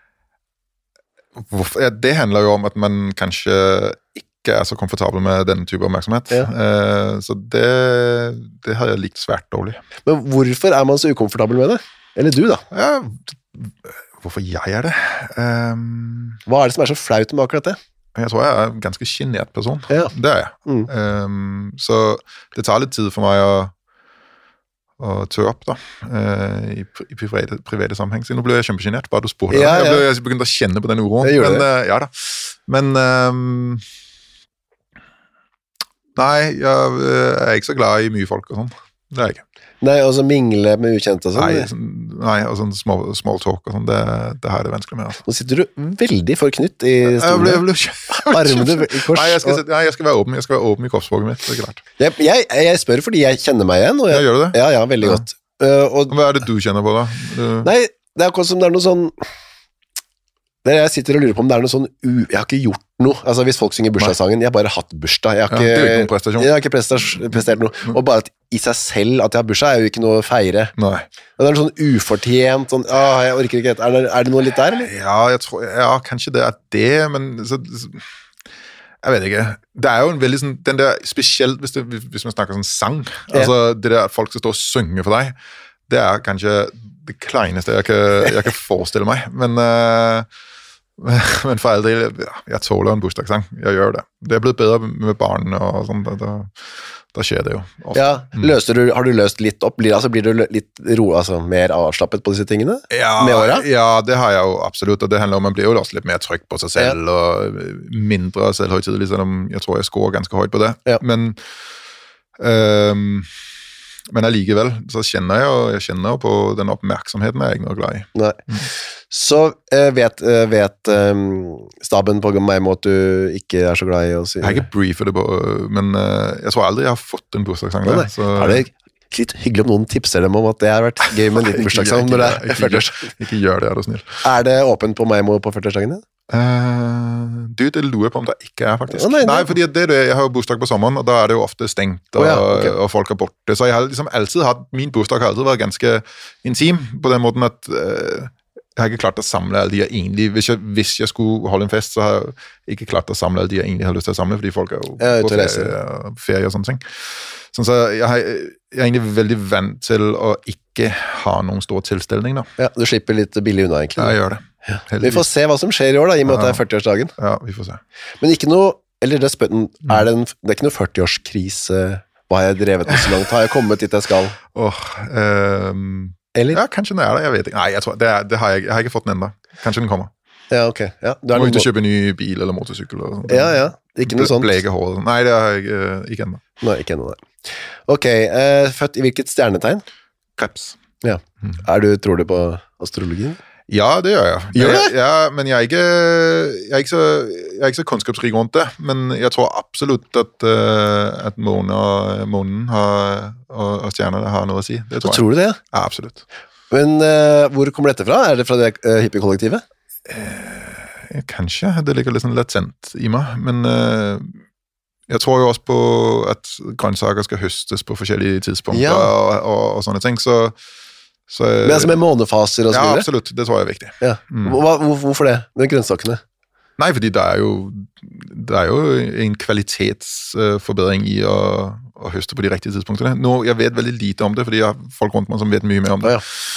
Det handler jo om at man kanskje ikke er så komfortabel med denne type oppmerksomhet. Ja. Så det har jeg likt svært dårlig. Men hvorfor er man så ukomfortabel med det? Eller du da? Ja, hvorfor jeg er det? Hva er det som er så flaut med akkurat det? Jeg tror jeg er en ganske genert person. Ja. Det er jeg. Så det tar litt tid for meg å tø opp da, i private sammenheng. Så nå ble jeg kjempegenert, bare du spurte. Ja, ja. Jeg begynte å kjenne på den uroen. Ja da. Men nei, jeg er ikke så glad i mye folk og sånn. Det er jeg ikke. Nei, og så mingle med ukjente og sånn? Nei, og sånn small talk og sånn, det har jeg det vanskelig med. Altså. Nå sitter du veldig forknytt i stolen. Armene i kors. Nei, jeg skal være åpen i kroppsspråket mitt, det er klart. Jeg spør fordi jeg kjenner meg igjen. Gjør du det? Ja, veldig godt. Hva er det du kjenner på da? Nei, det er akkurat som det er noe sånn... Jeg sitter og lurer på om det er noe sånn jeg har ikke gjort noe, altså hvis folk synger bursdagssangen, jeg har bare hatt bursdag, jeg har ikke prestert noe, og bare at i seg selv at jeg har bursdag er jo ikke noe å feire. Nei. Det er noe sånn ufortjent, sånn, jeg orker ikke, er det noe litt der, eller? Ja, jeg tror, kanskje det er det, men jeg vet ikke, det er jo en veldig sånn, den der spesielt, hvis man snakker sånn sang, altså det der at folk skal stå og synge for deg, det er kanskje det kleineste jeg kan forestille meg, men for all del, jeg tåler en bursdagssang, jeg gjør det. Det er blitt bedre med barn og sånn, da skjer det jo. Ofte. Ja, har du løst litt opp? Blir du litt mer avslappet på disse tingene med året? Ja, det har jeg jo absolutt, og det handler om at man blir jo også litt mer trygg på seg selv, og mindre selvhøytidelig, selv om jeg tror jeg scorer ganske høyt på det. Ja. Men allikevel, så kjenner jeg kjenner på den oppmerksomheten jeg er ikke noe glad i. Nei. Så vet staben på meg om at du ikke er så glad i å si... Jeg har ikke briefet det på, men jeg tror aldri jeg har fått en bursdagssang der. Så... Er det litt hyggelig om noen tipser dem om at det har vært gøy med en liten bursdagssang når det er 40-årsdag? Ikke gjør det, er du snill. Er det åpent på meg på 40-årsdagene? Det lurer jeg på om det ikke faktisk. Nei, fordi jeg har jo bursdag på sommeren, og da det jo ofte stengt, og folk borte. Så jeg har liksom alltid min bursdag har alltid vært ganske intim, på den måten at jeg har ikke klart å samle alle de jeg egentlig, hvis jeg skulle holde en fest, så har jeg ikke klart å samle alle de jeg egentlig har lyst til å samle, fordi folk jo på ferie og sånne ting. Så jeg er egentlig veldig vant til å ikke ha noen stor tilstelning da. Ja, du slipper litt billig unna egentlig. Ja, jeg gjør det. Ja. Vi får se hva som skjer i år da, i og med at det 40-årsdagen. Ja, vi får se. Men ikke noe, eller det er ikke noe 40-årskrise, hva har jeg drevet med så langt? Har jeg kommet dit jeg skal? Eller? Ja, kanskje det det, jeg vet ikke. Nei, jeg tror, det har jeg har ikke fått den enda. Kanskje den kommer. Ja, ok. Ja, du må ut og kjøpe en ny bil eller motorsykkel. Og sånt. Ja, ikke noe sånt. Blege hår. Nei, det har jeg ikke enda. Nei, ikke enda det. Ok, født i hvilket stjernetegn? Krebs. Ja. Tror du på astrologien? Ja, det gjør jeg. Gjør det? Ja, men jeg er ikke så kunnskapsrik rundt det, men jeg tror absolutt at månen og stjernene har noe å si. Det tror jeg. Tror du det? Ja, absolutt. Men hvor kommer dette fra? Det fra det hippie-kollektivet? Kanskje, det ligger litt sånn latent i meg, men jeg tror jo også på at grønnsaker skal høstes på forskjellige tidspunkter og sånne ting, så men altså med månefaser og så videre? Ja, absolutt, det tror jeg er viktig. Ja. Hvorfor det, med grønnsakene? Nei, fordi det er jo en kvalitetsforbedring i å høste på de riktige tidspunktene. Nå, jeg vet veldig lite om det, fordi jeg har folk rundt meg som vet mye mer om det.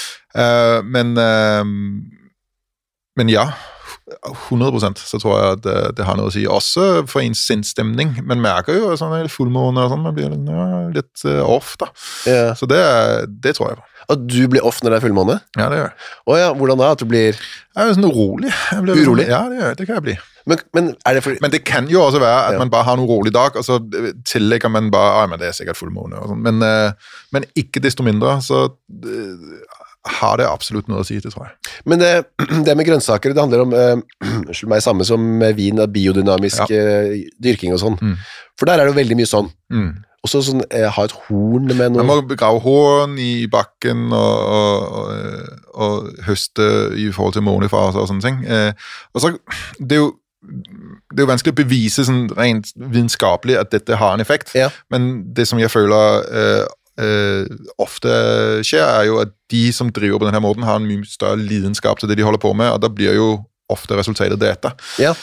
Men ja, 100% så tror jeg at det har noe å si. Også for en sinnsstemning. Man merker jo sånn fullmåne og sånn, man blir litt off da. Ja. Så det tror jeg på. Og du blir off når det fullmåne? Ja, det gjør jeg. Åja, hvordan da? At du blir... Jeg er sånn urolig. Urolig? Ja, det kan jeg bli. Men det kan jo også være at man bare har en urolig dag, og så tillegger man bare, men det sikkert fullmåne og sånn. Men ikke desto mindre, så har det absolutt noe å si, det tror jeg. Men det med grønnsaker, det handler om samme som med vin, biodynamisk dyrking og sånn. For der det jo veldig mye sånn. Og så sånn, ha et horn med noe... Man må grave horn i bakken og høste i forhold til månefaser og sånne ting. Og så, det er jo vanskelig å bevise sånn rent videnskapelig at dette har en effekt, men det som jeg føler ofte skjer jo at de som driver på denne måten har en mye større lidenskap til det de holder på med, og da blir jo ofte resultatet dette. Ja.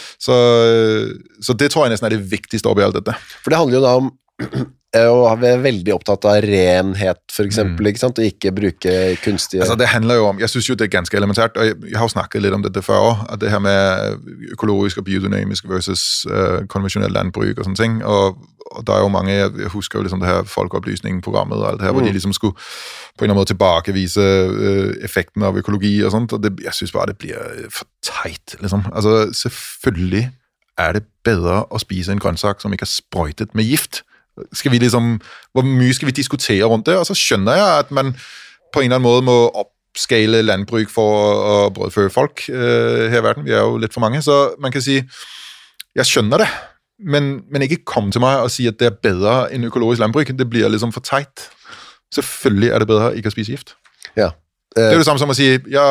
Så det tror jeg nesten det viktigste oppi alt dette. For det handler jo da om og vi veldig opptatt av renhet, for eksempel, ikke sant? Og ikke bruke kunstige... Altså, det handler jo om, jeg synes jo det ganske elementært, og jeg har jo snakket litt om dette før også, at det her med økologisk og biodynamisk versus konvensjonell landbruk og sånne ting, og der jo mange, jeg husker jo liksom det her folkeopplysning-programmet og alt det her, hvor de liksom skulle på en eller annen måte tilbakevise effekten av økologi og sånt, og det, jeg synes bare det blir for teit, liksom. Altså, selvfølgelig det bedre å spise en grønnsak som ikke sprøjtet med gift. Skal vi liksom, hvor mye skal vi diskutere rundt det? Og så skjønner jeg at man på en eller annen måte må oppskale landbruk for å brødføde folk her i verden. Vi jo litt for mange, så man kan si, jeg skjønner det, men ikke kom til meg og si at det bedre enn økologisk landbruk. Det blir liksom for teit. Selvfølgelig det bedre ikke å spise gift. Ja. Det jo det samme som å si, ja,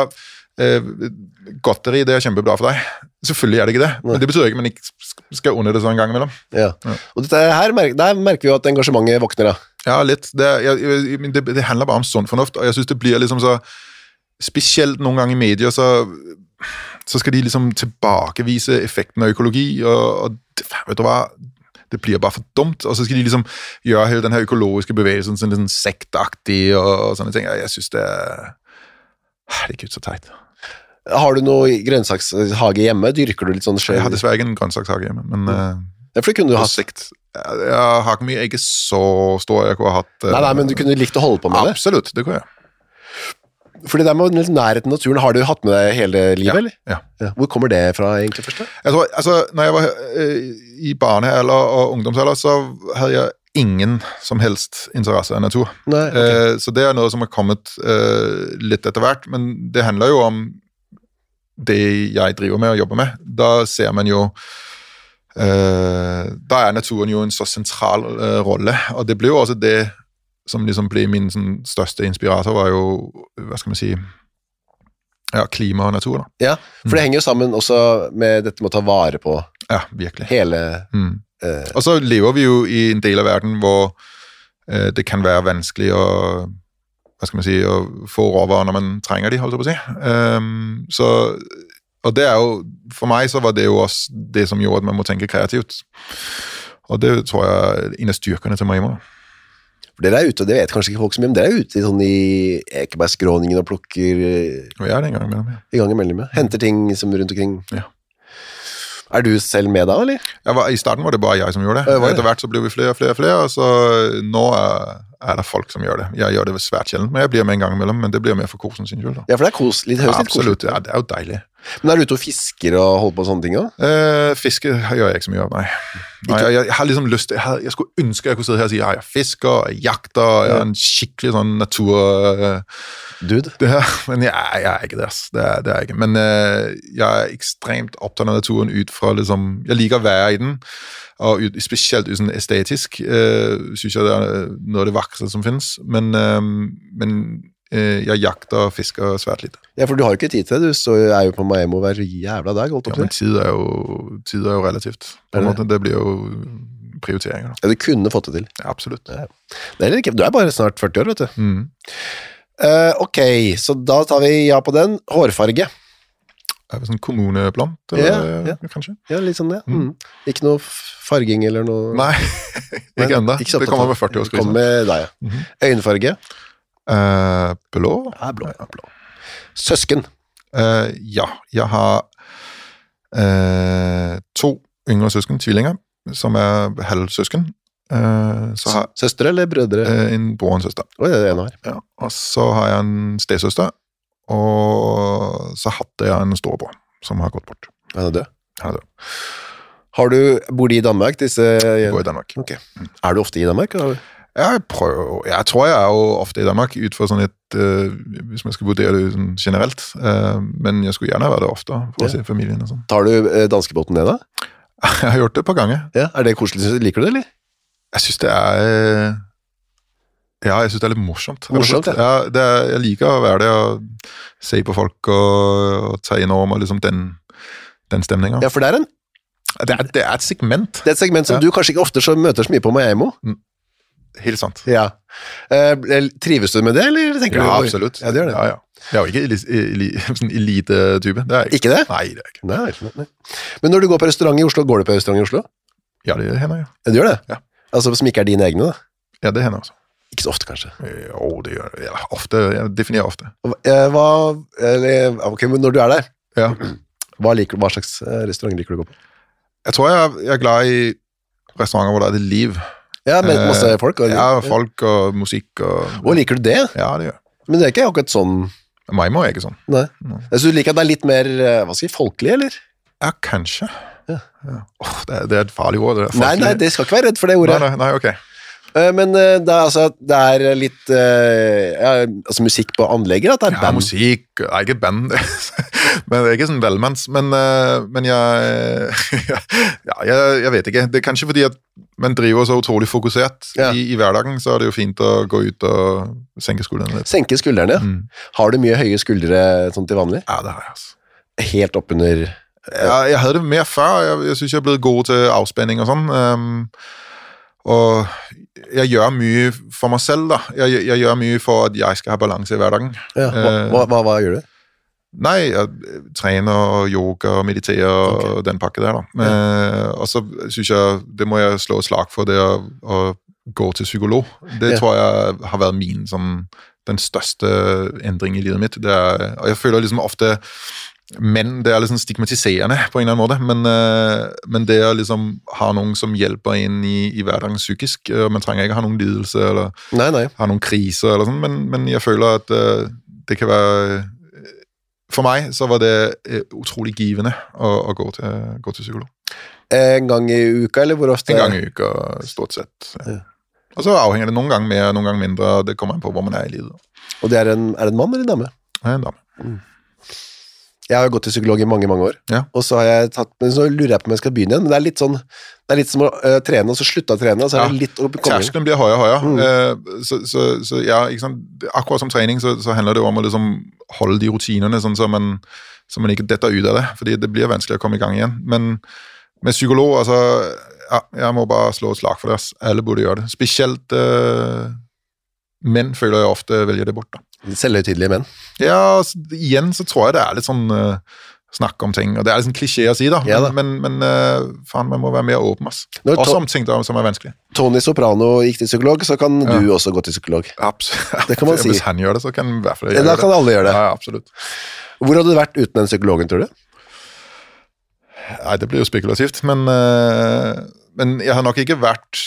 godteri, det kjempebra for deg. Selvfølgelig det ikke det, men det betyr ikke at man ikke skal unne det så en gang imellom. Ja. Og dette her, der merker vi jo at engasjementet våkner da. Ja, litt. Det handler bare om sånn fornuft, og jeg synes det blir liksom så, spesielt noen ganger i medier, så skal de liksom tilbakevise effekten av økologi, og vet du hva, det blir bare for dumt, og så skal de liksom gjøre hele den her økologiske bevegelsen sånn liksom sektaktig og sånne ting. Jeg synes det er ikke så teit. Har du noe grønnsakshage hjemme? Dyrker du litt sånn Jeg har dessverre ikke en grønnsakshage hjemme, men for det kunne du hatt. Sikt. Hagen min ikke så stor jeg kunne ha hatt. Nei, men du kunne likt å holde på med det? Absolutt, det kunne jeg. Fordi det med nærheten av naturen, har du hatt med deg hele livet, eller? Ja. Hvor kommer det fra egentlig først? Jeg tror, altså, når jeg var i barnealder og ungdomsalder, så hadde jeg ingen som helst interesse av natur. Nei, okay. Så det noe som har kommet litt etter hvert, men det handler jo om det jeg driver med og jobber med. Da ser man jo da naturen jo en så sentral rolle, og det ble jo også det som liksom ble min sånn, største inspirator, var jo, hva skal man si, Ja, klima og natur da. Ja, for det henger jo sammen også med dette med å ta vare på virkelig. hele... Og så lever vi jo i en del av verden, hvor det kan være vanskelig å, hva skal man si, å få råvarer når man trenger de, holdt jeg på å si. Og det jo, for meg så var det jo også det som gjorde at man må tenke kreativt. Og det tror jeg en av styrkene til Maimo. For dere ute, og det vet kanskje ikke folk så mye, men dere ute sånn i Ekebergskråningen og plukker... Og det en gang imellom, ja. I gang imellom, ja. Henter ting som rundt omkring. Ja. Du selv med da, eller? I starten var det bare jeg som gjorde det. Etter hvert så ble vi flere, og så nå det folk som gjør det. Jeg gjør det svært sjelden, men jeg blir med en gang imellom, men det blir mer for kosen sin skyld. Ja, for det høres litt koselig. Absolutt, ja, det jo deilig. Men du ute og fisker og holder på sånne ting også? Fiske gjør jeg ikke så mye av, nei. Jeg har liksom lyst til, jeg skulle ønske jeg kunne sitte her og si, jeg fisker, jeg jakter, jeg en skikkelig sånn natur... Dude? Men jeg ikke det, det jeg ikke. Men jeg ekstremt opptatt av naturen ut fra liksom, jeg liker å være i den, og spesielt sånn estetisk, synes jeg det noe av det vakreste som finnes, men jeg jakter og fisker svært litt. Ja, for du har jo ikke tid til det, du jo på Maimo hver jævla dag, holdt opp til. Ja, men tid jo relativt. På en måte, det blir jo prioriteringer. Da. Ja, du kunne fått det til. Ja, absolutt. Ja. Du bare snart 40 år, vet du. Ok, så da tar vi ja på den. Hårfarge. Det sånn kommuneblond, eller kanskje? Ja, litt sånn det. Ikke noe farging eller noe... Nei, ikke enda. Det kommer med 40 års Det kommer med deg, ja. Øynfarge? Blå. Ja, blå. Søsken? Ja, jeg har 2 yngre søsken, tvillinger, som halvsøsken. Søstre eller brødre? En bror og en søster. Det det ene her. Ja. Og så har jeg en stesøster, og så hadde jeg en storebror som har gått bort. Han død? Han død. Bor de i Danmark, disse? Jeg bor i Danmark. Ok. Du ofte i Danmark? Jeg tror jeg jo ofte i Danmark, ut fra sånn hvis man skal vurdere det sånn generelt, men jeg skulle gjerne være det ofte, for å se familien og sånn. Tar du danskebåten ned da? Jeg har gjort det et par ganger. Ja, det koselig? Liker du det, eller? Jeg synes det jeg synes det litt morsomt. Morsomt, ja. Jeg liker å være det og se på folk og ta innom og liksom den stemningen. Ja, for det det et segment. Det et segment som du kanskje ikke ofte møter så mye på Maimo. Helt sant. Ja. Trives du med det, eller tenker du? Ja, absolutt. Ja, det gjør det. Ja. Jeg jo ikke elite-type. Det jeg ikke. Ikke det? Nei, det ikke. Nei. Men når du går på restaurant i Oslo, går du på restaurant i Oslo? Ja, det hender jeg. Ja, det gjør det? Ja. Altså, som ikke dine egne, da? Ja, det hender også. Ikke så ofte, kanskje? Jo, det gjør det. Ja, ofte. Jeg definerer ofte. Ok, men når du der, ja. Hva slags restaurant liker du å gå på? Jeg tror jeg er glad i restauranter hvor det litt liv. Ja, med masse folk? Folk og musikk. Liker du det? Ja, det gjør. Men det ikke akkurat sånn... Maimo ikke sånn. Nei. Så du liker at det litt mer, folkelig, eller? Ja, kanskje. Ja. Det et farlig ord. Nei, det skal ikke være redd for det ordet. Nei, ok. Men det litt musikk på anlegget, at det band? Ja, musikk, ikke band, men det ikke sånn velmanns, men jeg vet ikke. Det kanskje fordi at man driver så utrolig fokusert i hverdagen, så det jo fint å gå ut og senke skuldrene litt. Senke skuldrene, ja. Har du mye høye skuldre sånn til vanlig? Ja, det har jeg, altså. Helt opp under... Ja, jeg hadde det mer før. Jeg synes jeg er blevet god til avspenning og sånn. Og jeg gjør mye for meg selv, da. Jeg gjør mye for at jeg skal ha balanse i hverdagen. Ja, hva gjør du? Nei, jeg trener yoga og mediterer og den pakke der, da. Og så synes jeg, det må jeg slå et slag for det å gå til psykolog. Det tror jeg har vært min, den største endring i livet mitt. Og jeg føler liksom ofte... Men det liksom stigmatiserende på en eller annen måte, men det liksom ha noen som hjelper inn i hverdagen psykisk, man trenger ikke ha noen lidelse eller ha noen kriser eller sånn, men jeg føler at det kan være, for meg så var det utrolig givende å gå til psykolog. En gang i uka, eller hvor ofte? En gang i uka, stort sett. Ja. Og så avhenger det noen gang mer, noen gang mindre, det kommer an på hvor man i livet. Og det er en mann eller en dame? En dame. Jeg har gått til psykolog i mange, mange år, og så har jeg men så lurer jeg på om jeg skal begynne igjen, men det er litt som å trene, og så slutte å trene, og så er det litt å komme. Terskelen blir høyere. Så ja, ikke sant? Akkurat som trening så handler det om å liksom holde de rutinerne, sånn så man ikke detter ut av det, fordi det blir vanskelig å komme i gang igjen. Men med psykolog, altså, ja, jeg må bare slå et slag for det. Alle burde gjøre det. Spesielt menn føler jeg ofte velger det bort. Da. Selvhøytidelige menn. Ja, igjen så tror jeg det litt sånn snakke om ting, og det litt sånn klisjé å si da, men faen, man må være mer åpen, ass. Også om ting som vanskelig. Tony Soprano gikk til psykolog, så kan du også gå til psykolog. Absolutt. Det kan man si. Hvis han gjør det, så kan i hvert fall jeg gjøre det. Da kan alle gjøre det. Ja, absolutt. Hvor hadde du vært uten den psykologen, tror du? Nei, det blir jo spekulativt, men jeg har nok ikke vært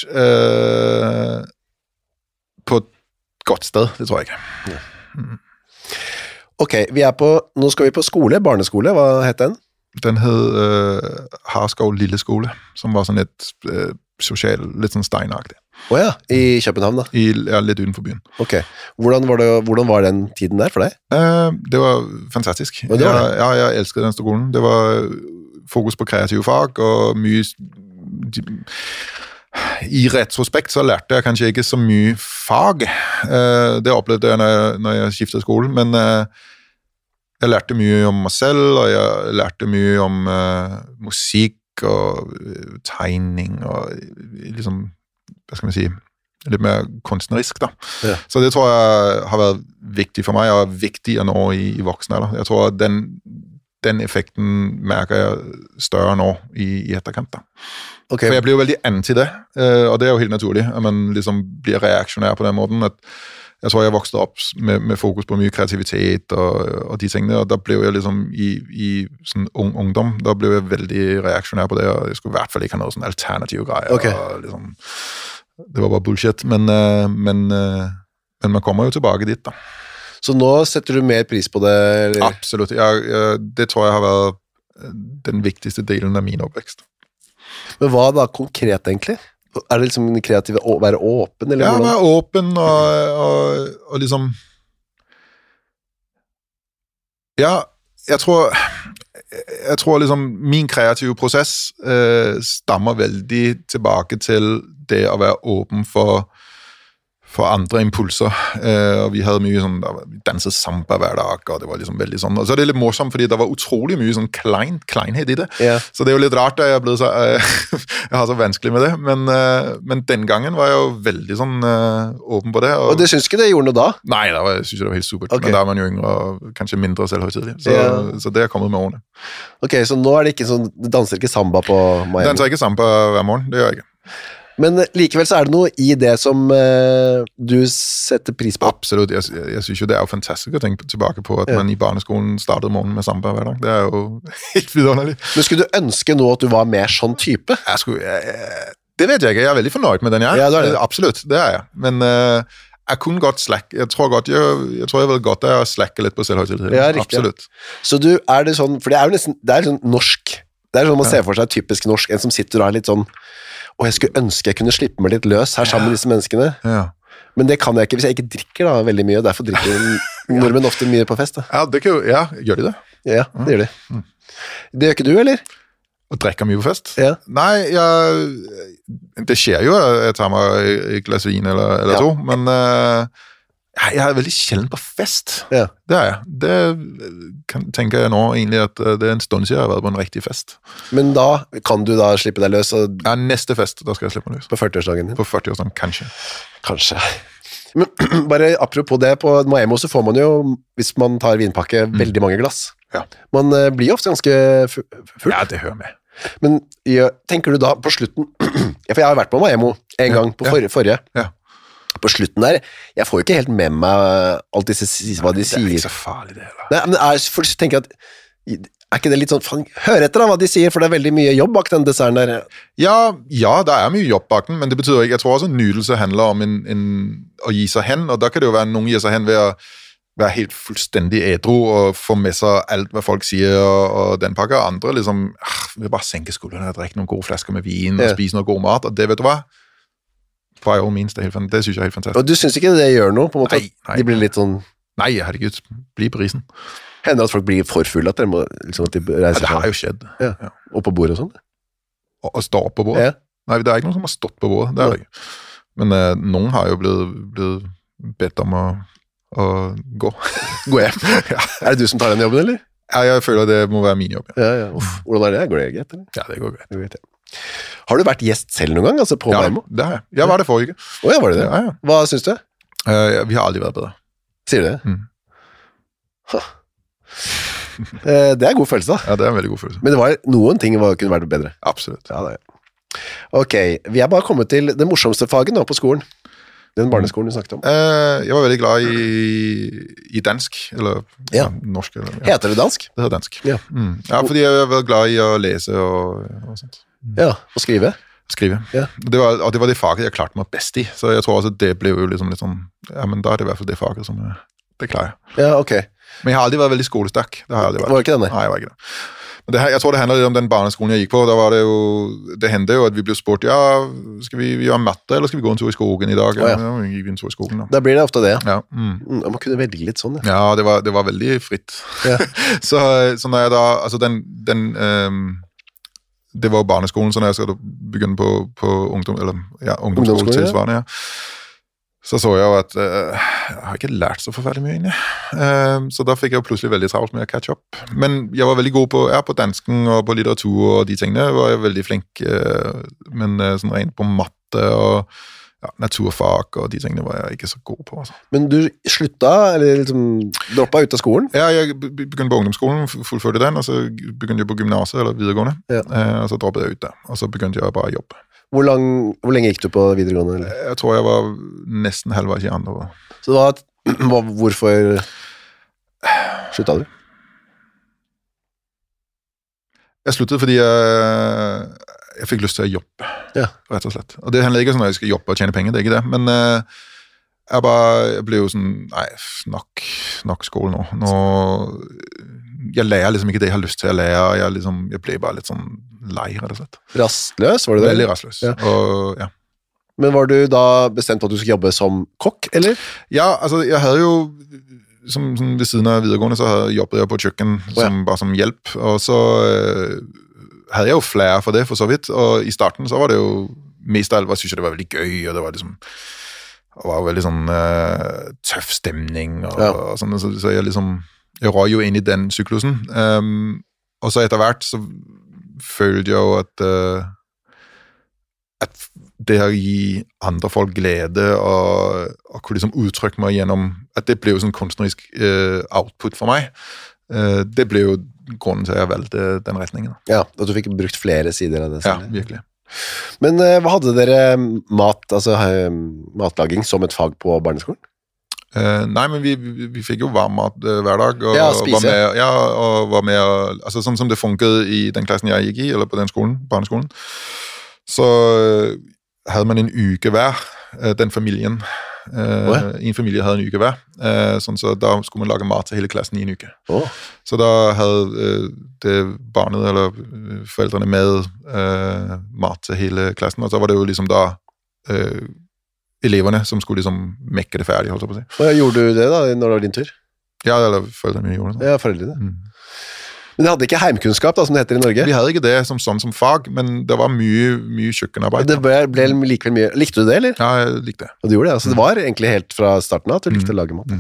på et godt sted, det tror jeg ikke. Ja. Ok, nå skal vi på skole, barneskole, hva het den? Den hed Harskov Lille Skole, som var sånn et litt sånn steinaktig. Åja, i København da? Litt utenfor byen. Ok, hvordan var den tiden der for deg? Det var fantastisk. Det var det? Ja, jeg elsket den skolen. Det var fokus på kreative fag, og mye... I retrospekt så lærte jeg kanskje ikke så mye fag. Det opplevde jeg når jeg skiftet skole, men jeg lærte mye om meg selv, og jeg lærte mye om musikk og tegning, og liksom, hva skal man si, litt mer kunstnerisk da. Ja. Så det tror jeg har vært viktig for meg, og viktigere nå i voksen alder. Jeg tror at den effekten merker jeg større nå i etterkant da. Okay. For jeg blir jo veldig anti det, og det jo helt naturlig, at man liksom blir reaksjonær på den måten, at jeg tror jeg vokste opp med fokus på mye kreativitet og de tingene, og da ble jeg liksom i sånn ungdom, da ble jeg veldig reaksjonær på det, og jeg skulle i hvert fall ikke ha noe sånn alternativ greie, okay. Og liksom, det var bare bullshit, men man kommer jo tilbake dit da. Så nå setter du mer pris på det? Eller? Absolutt, det tror jeg har vært den viktigste delen av min oppvekst. Men hva da konkret egentlig? Det liksom kreativ å være åpen? Eller ja, være åpen og liksom... Ja, jeg tror liksom min kreative prosess stammer veldig tilbake til det å være åpen for andre impulser, og vi hadde mye sånn, vi danset samba hver dag, og det var liksom veldig sånn, og så det litt morsomt, fordi det var utrolig mye sånn kleinhet i det, så det jo litt rart, at jeg ble så, jeg har så vanskelig med det, men den gangen var jeg jo veldig sånn åpen på det. Og det synes ikke det gjorde noe da? Nei, jeg synes det var helt supert, men da var man jo yngre, og kanskje mindre selvhøytidelig, så det har kommet med årene. Ok, så nå det ikke sånn, du danser ikke samba på Miami? Danser ikke samba hver morgen, det gjør jeg ikke. Men likevel så det noe i det som du setter pris på? Absolutt, jeg synes jo det jo fantastisk å tenke tilbake på at man i barneskolen startet morgenen med samba hver dag. Det jo helt vidunderlig. Men skulle du ønske nå at du var mer sånn type? Det vet jeg ikke, jeg veldig fornøyd med den jeg. Ja, det. Absolutt, det jeg. Men jeg kunne godt slakke, jeg tror jeg vil godt å slakke litt på selvhøytidlighet. Ja, riktig. Absolutt. Så du det sånn, for det jo nesten, det sånn norsk, det sånn man ser for seg typisk norsk, en som sitter og litt sånn, og jeg skulle ønske jeg kunne slippe meg litt løs her sammen med disse menneskene. Ja. Men det kan jeg ikke hvis jeg ikke drikker da veldig mye, og derfor drikker nordmenn ofte mye på fest. Da. Ja, gjør de det? Ja, det gjør de. Det gjør ikke du, eller? Å drikke mye på fest? Ja. Nei, det skjer jo at jeg tar meg et glass vin eller to, men jeg veldig sjelden på fest. Ja. Det jeg. Det tenker jeg nå egentlig at det en stund siden jeg har vært på en riktig fest. Men da kan du da slippe deg løs? Og... Ja, neste fest, da skal jeg slippe meg løs. På 40-årsdagen din? På 40-årsdagen, kanskje. Kanskje. Men bare apropos det, på Miami så får man jo, hvis man tar vinpakke, veldig mange glass. Ja. Man blir ofte ganske full. Ja, det hører med. Men tenker du da på slutten, for jeg har vært på Miami en gang på forrige. Ja. På slutten der, jeg får jo ikke helt med meg alt disse, hva de sier. Det ikke så farlig det, da. Nei, men for å tenke at, ikke det litt sånn, faen, hør etter da hva de sier, for det veldig mye jobb bak den desserten der. Ja, det mye jobb bak den, men det betyder ikke, jeg tror også nydelse handler om å gi seg hen, og da kan det jo være noen gir seg hen ved å være helt fullstendig edru og få med seg alt, hva folk sier, og den pakker andre liksom, vil bare senke skuldrene og drikke noen gode flasker med vin, og spise noe god mat, og det vet du hva? For all means, det synes jeg helt fantastisk. Og du synes ikke det gjør noe, på en måte? Nei. De blir litt sånn... Nei, herregud, blir på risen. Hender at folk blir for fulle, at liksom, at de reiser det har jo skjedd. Ja. Og på bordet og sånn? Og stå på bordet? Ja. Nei, det ikke noen som har stått på bordet, det det ikke. Men noen har jo blitt bedt om å og gå hjem. Ja. Er det du som tar den jobben, eller? Ja, jeg føler det må være min jobb. Ja. Hvordan er det? Går det greit, eller? Ja, det går greit. Har du vært gjest selv noen gang, altså på Marmo? Ja, det har jeg. Jeg var det forrige. Ja, var det det? Ja. Hva synes du? Vi har aldri vært bedre. Sier du det? Det er god følelse, da. Ja, det er en veldig god følelse. Men det var noen ting som kunne vært bedre. Absolutt. Ja, det er. Ok, vi er bare kommet til det morsomste faget nå på skolen. Den barneskolen du snakket om. Jeg var veldig glad i dansk, eller norsk. Eller, Heter det dansk? Det heter dansk. Ja, fordi jeg var glad i å lese og sånt. Ja, og skrive. Ja. Det var det faget jeg klarte meg best i, så jeg tror også det ble jo liksom litt sånn, ja, men da er det i hvert fall det faget som det klarer jeg. Ja, ok. Men jeg har aldri vært veldig skolesterk. Det har jeg aldri vært. Var ikke denne? Nei, jeg var ikke det. Men jeg tror det handler litt om den barneskolen jeg gikk på. Da var det jo, det hendte jo at vi ble spurt, ja, skal vi gjøre matte, eller skal vi gå en tur i skogen i dag? Ja, vi gikk en tur i skogen da. Da blir det ofte det. Ja. Man kunne velge litt sånn, ja. Ja, det var veldig fritt. Ja. så når jeg da, altså det var barneskolen, så når jeg skal begynne på ungdomsskolen tilsvarende, så jeg jo at jeg har ikke lært så forferdelig mye egentlig. Så da fikk jeg plutselig veldig travlt med å catch up. Men jeg var veldig god på dansken og på litteratur og de tingene var jeg veldig flink, men sånn rent på matte og naturfag og de tingene var jeg ikke så god på. Altså. Men du slutta, eller liksom droppet ut av skolen? Ja, jeg begynte på ungdomsskolen, fullførte den, og så begynte jeg på gymnaset eller videregående, og så droppet jeg ut der, og så begynte jeg bare å jobbe. Hvor lenge gikk du på videregående? Eller? Jeg tror jeg var nesten halvveis i andre år. Så hvorfor sluttet du? Jeg sluttet fordi jeg fikk lyst til å jobbe, rett og slett. Og det handler ikke om at jeg skal jobbe og tjene penger, det er ikke det, men jeg ble jo sånn, nei, nok skole nå. Jeg lærer liksom ikke det jeg har lyst til å lære, jeg ble bare litt sånn lei, rett og slett. Rastløs, var du det? Veldig rastløs, og Men var du da bestemt på at du skulle jobbe som kokk, eller? Ja, altså, jeg hadde jo, som ved siden av videregående, så jobbet jeg på kjøkken bare som hjelp, og så hadde jeg jo flere for det, for så vidt, og i starten så var det jo, mest av alt synes jeg det var veldig gøy, og det var liksom, det var veldig sånn tøff stemning, og sånn, så jeg røg jo inn i den syklusen, og så etter hvert så følte jeg jo at det å gi andre folk glede og kunne liksom uttrykke meg gjennom, at det ble jo sånn kunstnerisk output for meg, det ble jo grunnen til at jeg valgte den retningen. Ja, at du fikk brukt flere sider av det. Ja, virkelig. Men hva hadde dere matlaging som et fag på barneskolen? Nei, men vi fikk jo varm mat hver dag, og spise. var med, altså sånn som det funket i den klassen jeg gikk i, eller på den skolen, barneskolen, så hadde man en uke hver, den familien, en familie hadde en uke hver, sånn så da skulle man lage mat til hele klassen i en uke. Så da hadde det barnet eller foreldrene med mat til hele klassen, og så var det jo liksom da eleverne som skulle liksom mekke det ferdig, holdt jeg på å si. Og gjorde du det da, når det var din tur? Ja, eller foreldrene mine gjorde det. Ja, foreldrene. Men det hadde ikke heimkunnskap da, som det heter i Norge? Vi hadde ikke det som fag, men det var mye kjøkkenarbeid. Det ble likevel mye. Likte du det, eller? Ja, jeg likte det. Og du gjorde det, altså det var egentlig helt fra starten av at du likte å lage mat.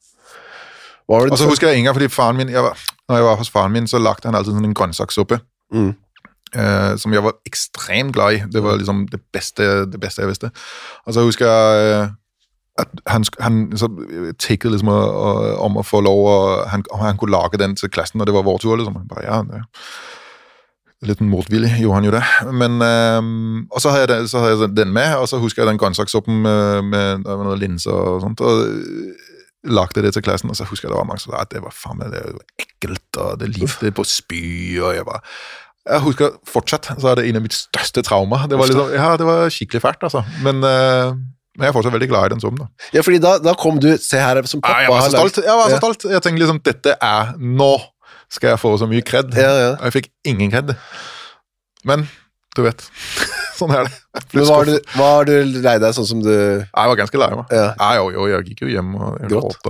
Og så husker jeg en gang, fordi faren min, når jeg var hos faren min, så lagde han alltid sånn en grønnsakssuppe. Som jeg var ekstremt glad i. Det var liksom det beste jeg visste. Og så husker jeg at han så tikket liksom om å få lov, og han kunne lage den til klassen, og det var vår tur, liksom. Bare, litt motvillig gjorde han jo det. Men, og så hadde jeg den med, og så husker jeg den grønnsakssuppen med noen linser og sånt, og lagde det til klassen, og så husker jeg det var mange, så det var faen meg, det var ekkelt, og det likte på spy, og jeg husker fortsatt, så er det en av mitt største traumer. Det var liksom, det var skikkelig fælt, altså. Men jeg er fortsatt veldig glad i den summen, da. Ja, fordi da kom du, se her, som pappa jeg var så stolt. Jeg tenkte liksom, dette nå skal jeg få så mye kred. Og jeg fikk ingen kred. Men, du vet, sånn er det. Men var du lei deg sånn som du... Jeg var ganske lei meg. Jeg gikk jo hjem og gråt.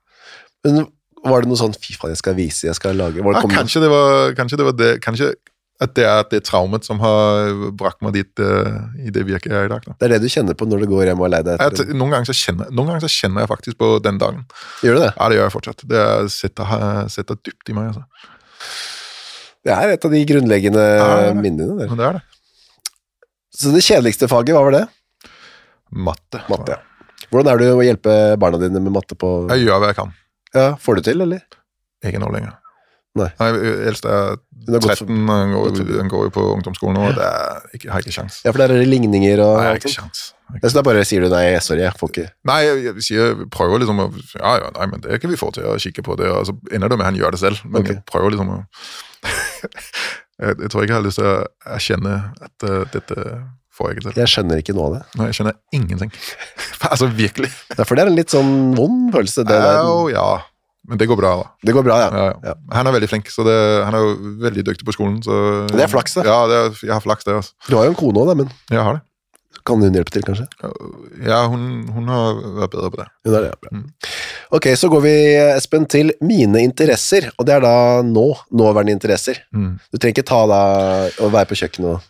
Men var det noe sånn, fy faen, jeg skal vise, jeg skal lage... Kanskje det var det. Kanskje at det det traumet som har brakt meg dit i det virket jeg i dag. Da. Det det du kjenner på når du går hjem og leier deg etter? Noen ganger så kjenner jeg faktisk på den dagen. Gjør du det? Ja, det gjør jeg fortsatt. Det sitter dypt i meg, altså. Det et av de grunnleggende minnene der. Men det det. Så det kjedeligste faget, hva var det? Matte. Matte, ja. Hvordan du å hjelpe barna dine med matte på? Jeg gjør hva jeg kan. Ja, får du til, eller? Ikke nå lenger. Nei. Eldst 13, han går jo på ungdomsskolen nå, og har jeg ikke sjans. Ja, for der det ligninger og... Nei, jeg har ikke sjans. Så da bare sier du nei, sorry, jeg får ikke... Nei, jeg prøver liksom å... Ja, nei, men det kan vi få til å kikke på det, og så ender det med at han gjør det selv, men jeg prøver liksom å... jeg tror ikke jeg har lyst til å erkjenne at dette får jeg ikke til. Jeg skjønner ikke noe av det. Nei, jeg skjønner ingenting. Altså, virkelig. For det en litt sånn vond følelse, det der. Ja. Men det går bra, da. Det går bra, ja. Ja. Han veldig flink, så han jo veldig dyktig på skolen. Så... Det flaks, da. Ja, jeg har flaks, det. Altså. Du har jo en kone også, da, men... Jeg har det. Kan hun hjelpe til, kanskje? Ja, hun har vært bedre på det. Hun det, ja. Bra. Ok, så går vi, Espen, til mine interesser, og det da nåværende interesser. Du trenger ikke ta da og være på kjøkkenet og...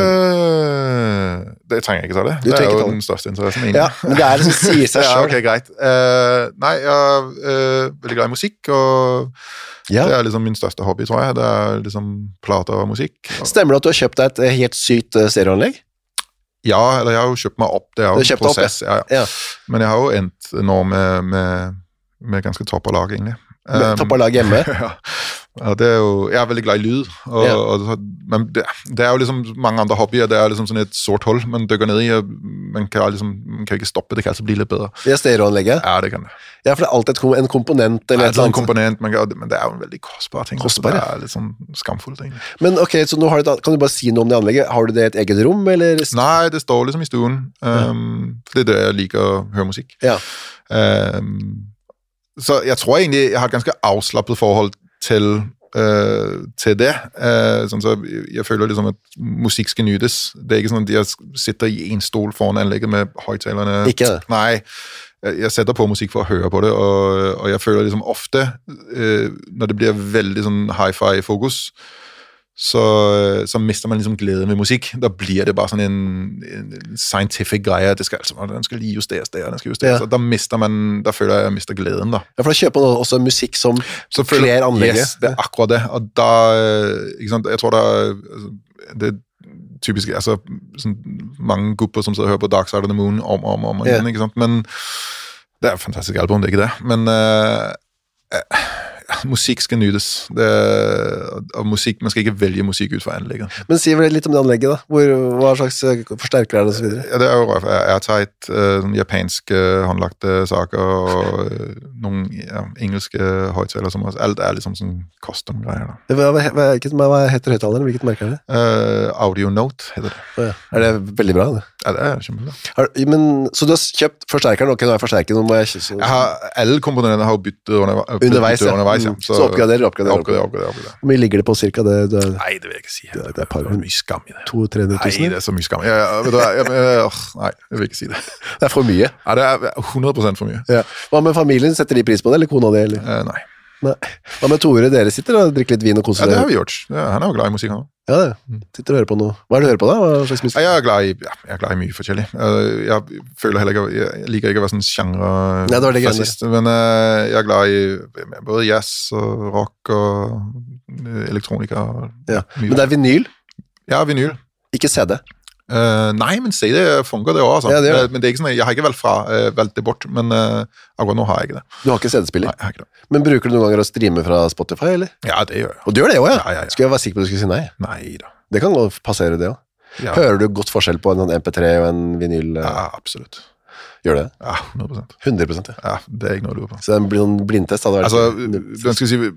Det trenger jeg ikke ta det. Det jo den største interessen min. Ja, men det det som sier seg selv. Ja, ok, greit. Nei, jeg veldig glad i musikk, og det liksom min største hobby, tror jeg. Det liksom plater og musikk. Stemmer det at du har kjøpt deg et helt sykt stereoanlegg? Ja, eller jeg har jo kjøpt meg opp. Det jo en prosess. Ja. Men jeg har jo endt nå med ganske topp av lag, egentlig. Topp av lag hjemme? Ja, det jo, jeg veldig glad i lyd, men det jo liksom mange andre hobbyer, det liksom sånn et sort hold, man dykker ned i, man kan ikke stoppe, det kan altså bli litt bedre. Det stereoanlegget? Ja, det kan det. Ja, for det alltid en komponent, eller et eller annet. En komponent, men det jo en veldig kostbar ting. Kostbar, ja. Det litt sånn skamfullt, egentlig. Men ok, så nå kan du bare si noe om det anlegget. Har du det i et eget rom, eller? Nei, det står liksom i stuen, for det jeg liker å høre musikk. Ja. Så jeg tror egentlig, jeg har et ganske avslappet forhold til det. Sånn så jeg føler liksom at musikk skal nytes. Det ikke sånn at jeg sitter i en stol foran anlegget med høyttalerne. Ikke det? Nei, jeg setter på musikk for å høre på det, og jeg føler liksom ofte, når det blir veldig sånn hi-fi-fokus, så mister man liksom gleden med musikk. Da blir det bare sånn en scientific greie, den skal justeres der, den skal justeres. Ja. Da føler jeg mister gleden, da. Ja, for da kjøper man også musikk som kler anlegget. Yes, det akkurat det. Og da, ikke sant, jeg tror det typisk, altså, sånn, mange grupper som hører på Dark Side of the Moon om igjen, ikke sant? Men det et fantastisk album, det ikke det. Men musikk skal nytes. Og musikk, man skal ikke velge musikk ut fra anlegget. Men si vel litt om det anlegget, da. Hva slags forsterker det og så videre? Ja, det jo airtight, japanske håndlagte saker, og noen engelske høyttaler, som alt liksom sånn custom-greier. Hva heter høyttaleren? Hvilket merke det? Audio Note heter det. Ja. Det veldig bra, det? Ja, det kjempebra. Så du har kjøpt forsterkeren, og nå jeg forsterker noe, jeg alle komponentene har byttet underveis. Så oppgraderer. Hvor mye ligger det på cirka det? Nei, det vil jeg ikke si. Det mye skam i det. 200 000-300 000? Nei, det så mye skam. Nei, jeg vil ikke si det. Det for mye? Ja, det 100% for mye. Ja. Hva med familien? Setter de pris på det, eller kona di? Nei. Hva med Tore? Dere sitter og drikker litt vin og koser? Ja, det har vi gjort. Han jo glad i musikk, han. Ja, det. Sitter og hører på noe. Hva det du hører på da? Hva slags musikk? Jeg glad i mye forskjellig. Jeg føler heller ikke, jeg liker ikke å være sånn genre-fascist, men jeg glad i både jazz og rock og elektronika. Ja. Men det vinyl? Ja, vinyl. Ikke CD? Nei, men CD funker det også, altså. Ja, det men det ikke sånn, jeg har ikke valgt det bort, men akkurat nå har jeg ikke det. Du har ikke CD-spiller? Nei, jeg har ikke det. Men bruker du noen ganger å streame fra Spotify, eller? Ja, det gjør jeg. Og du gjør det også, ja? Ja. Skulle jeg være sikker på at du skulle si nei? Nei da. Det kan gå passere det også. Ja. Hører du godt forskjell på en MP3 og en vinyl? Ja, absolutt. Gjør det? Ja, 100%. 100%, ja. Det ikke noe du lurer på. Så det blir noen blindtest? Altså, den skal si...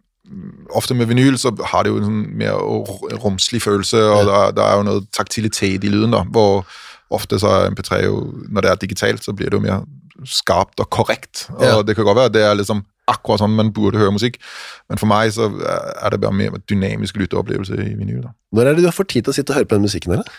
Ofte med vinyl så har det jo en mer romslig følelse, og der jo noe taktilitet i lyden, da, hvor ofte så MP3 jo, når det digitalt, så blir det jo mer skarpt og korrekt, og det kan godt være at det liksom akkurat sånn man burde høre musikk, men for meg så det bare mer dynamisk lytteopplevelse i vinyl. Da. Når det du får tid til å sitte og høre på den musikken, eller?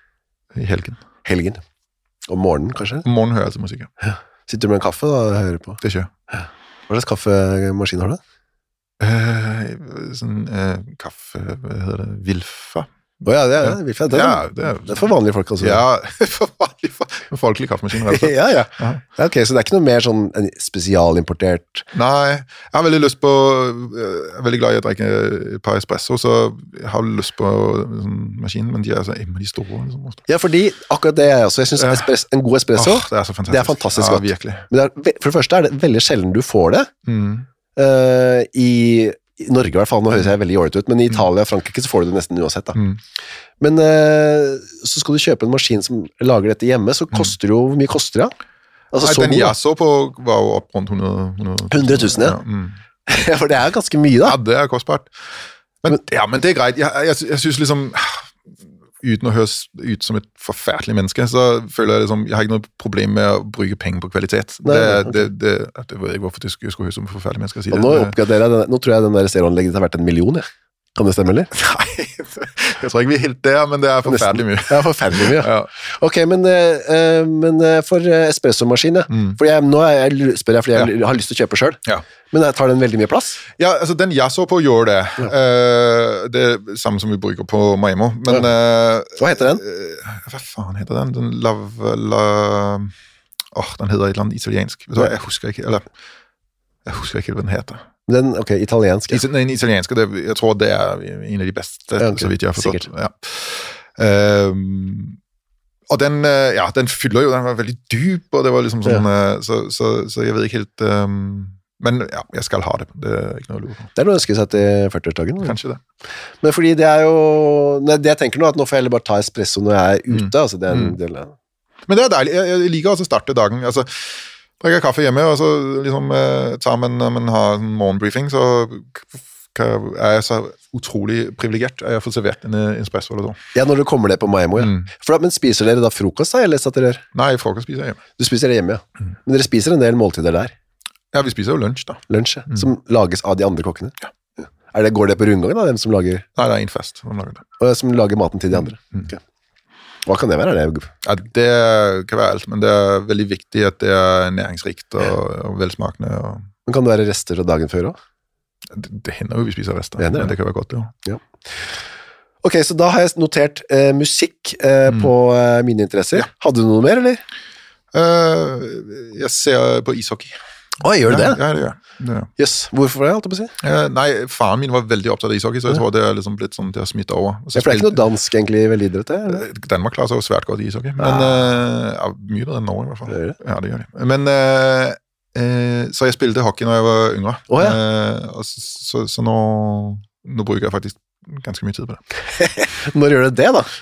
I helgen. Helgen. Om morgenen, kanskje? Om morgenen hører jeg altså musikk, ja. Sitter du med en kaffe da og hører på? Det skjer. Hva slags kaffemaskin har du? sånn kaffe, hva heter det, Vilfa. Ja, det er det er for vanlige folk også. Ja, for vanlige folk. Folkelig kaffemaskin, rett og slett. Ja. Ok, så det er ikke noe mer sånn spesialimportert? Nei, jeg har veldig lyst på, jeg er veldig glad i å drikke et par espresso, så jeg har lyst på en maskin, men de er så de store. Liksom. Ja, fordi akkurat det er også, jeg synes en god espresso, det er så fantastisk. Det er fantastisk godt. Ja, virkelig. Men for det første er det veldig sjelden du får det, i Norge i hvert fall, nå høres jeg veldig jålet ut, men i Italia og Frankrike så får du det nesten uansett da. Men så skal du kjøpe en maskin som lager dette hjemme, så koster det jo, hvor mye koster det? Altså, Nei, den jeg så på var jo opp rundt 100 000, ja. Ja, for det er ganske mye da. Ja, det er kostbart. Men det er greit. Jeg synes liksom, uten å høres ut som et forferdelig menneske, så føler jeg liksom, jeg har ikke noe problem med å bruke penger på kvalitet. Det vet jeg ikke hvorfor det skulle høres som et forferdelig menneske å si det. Nå tror jeg den der stereoanlegget har vært 1 million, ja. Kan det stemme, eller? Nei, jeg tror ikke vi er helt der, men det er forferdelig mye. Det er forferdelig mye, ja. Ok, men for espressomaskin, ja. For nå spør jeg fordi jeg har lyst til å kjøpe selv. Ja. Men tar den veldig mye plass? Ja, altså den jeg så på gjør det. Det er samme som vi bruker på Maimo. Men, hva heter den? Hva faen heter den? Den den heter et eller annet italiensk. Jeg husker ikke hva den heter. Den, ok, italiensk. Ja. Den italienske, jeg tror det er en av de beste, så vidt jeg har forstått. Ja. Og den fyller jo, den var veldig dyp, og det var liksom sånn, så jeg vet ikke helt... Men ja, jeg skal ha det. Det er ikke noe å lure på. Det er noe å ønske seg til 40-årsdagen. Kanskje det. Men fordi det er jo... Det jeg tenker nå, at nå får jeg heller bare ta espresso når jeg er ute, altså det er en del av... Men det er deilig. Jeg liker også å starte dagen. Altså, drikker kaffe hjemme, og så liksom man har en morgenbriefing, så er jeg så utrolig privilegert at jeg får servert en espresso eller så. Ja, når du kommer ned på Maimo, ja. Men spiser dere da frokost da, eller satt dere? Nei, frokost spiser jeg hjemme. Du spiser det hjemme, ja. Men dere spiser en del måltider der? Ja, vi spiser jo lunsj da. Lunsj, ja. Som lages av de andre kokkene? Ja. Går det på rundgang da, dem som lager? Nei, det er en fest som lager det. Og som lager maten til de andre? Ok. Hva kan det være? Ja, det kan være alt, men det er veldig viktig at det er næringsrikt og velsmakende. Men kan det være rester fra dagen før også? Det hender jo vi spiser rester, men det kan være godt, ja. Ok, så da har jeg notert musikk på mine interesser. Ja. Hadde du noe mer, eller? Jeg ser på ishockey. Gjør du det? Ja, det gjør jeg. Yes. Hvorfor det, alt jeg på å si? Nei, faren min var veldig opptatt av ishockey, så jeg tror det er liksom blitt sånn til å smitte over. For det er ikke noe dansk egentlig veldig idrett, det? Danmark klarer seg jo svært godt i ishockey, men mye bedre enn Norge i hvert fall. Ja, det gjør de. Men så jeg spilte hockey når jeg var yngre, så nå bruker jeg faktisk ganske mye tid på det. Når gjør du det da?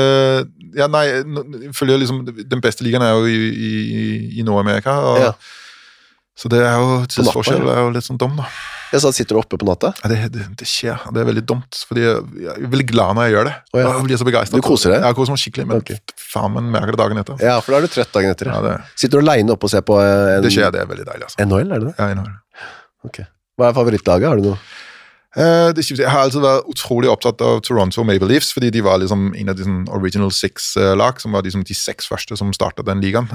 Jeg føler liksom, den beste ligaen er jo i Nord-Amerika, og så det er jo tidsforskjell, det er jo litt sånn dumt da. Ja, så sitter du oppe på natta? Ja, det skjer, det er veldig dumt, fordi jeg er veldig glad når jeg gjør det. Jeg blir så begeistret. Du koser deg? Jeg koser meg skikkelig, men faen, man merker det dagen etter. Ja, for da er du trøtt dagen etter. Ja, sitter du alene oppe og ser på Det skjer, det er veldig deilig, altså. NHL, er det det? Ja, NHL. Ok. Hva er favorittlaget? Har du noe? Jeg har alltid vært utrolig opptatt av Toronto Maple Leafs, fordi de var liksom en av de sånn Original Six-lag, som var liksom de 6 første som startet den ligaen.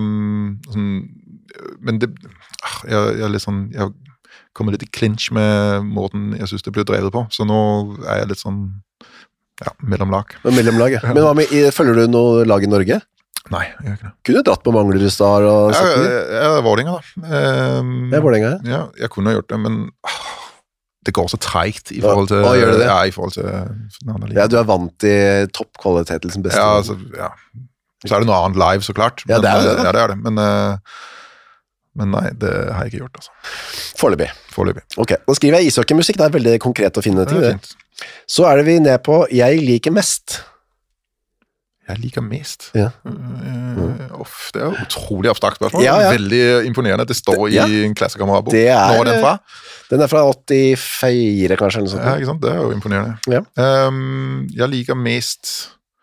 Men jeg kommer litt i clinch med måten jeg synes det ble drevet på, så nå er jeg litt sånn mellomlag. Mellomlag, ja. Men hva med, følger du noe lag i Norge? Nei, jeg gjør ikke det. Kunne du dratt på Manglerudstad og sagt det? Ja, Vålerenga da. Vålerenga, ja. Ja, jeg kunne ha gjort det, men det går så tregt i forhold til... gjør det det? Ja, i forhold til den andre ligaen. Ja, du er vant i toppkvalitet, liksom beste. Ja, så er det noe annet live, så klart. Ja, det er det da. Ja, det er det, men nei, det har jeg ikke gjort, altså. Foreløpig. Ok, nå skriver jeg ishockeymusikk, det er veldig konkret å finne ting. Det er fint. Så er det vi ned på Jeg liker mest. Jeg liker mest? Ja. Det er utrolig abstrakt spørsmål. Ja. Veldig imponerende at det står i en klassekameratbok. Når er den fra? Den er fra 84, kanskje, eller sånt. Ja, ikke sant? Det er jo imponerende. Ja. Jeg liker mest...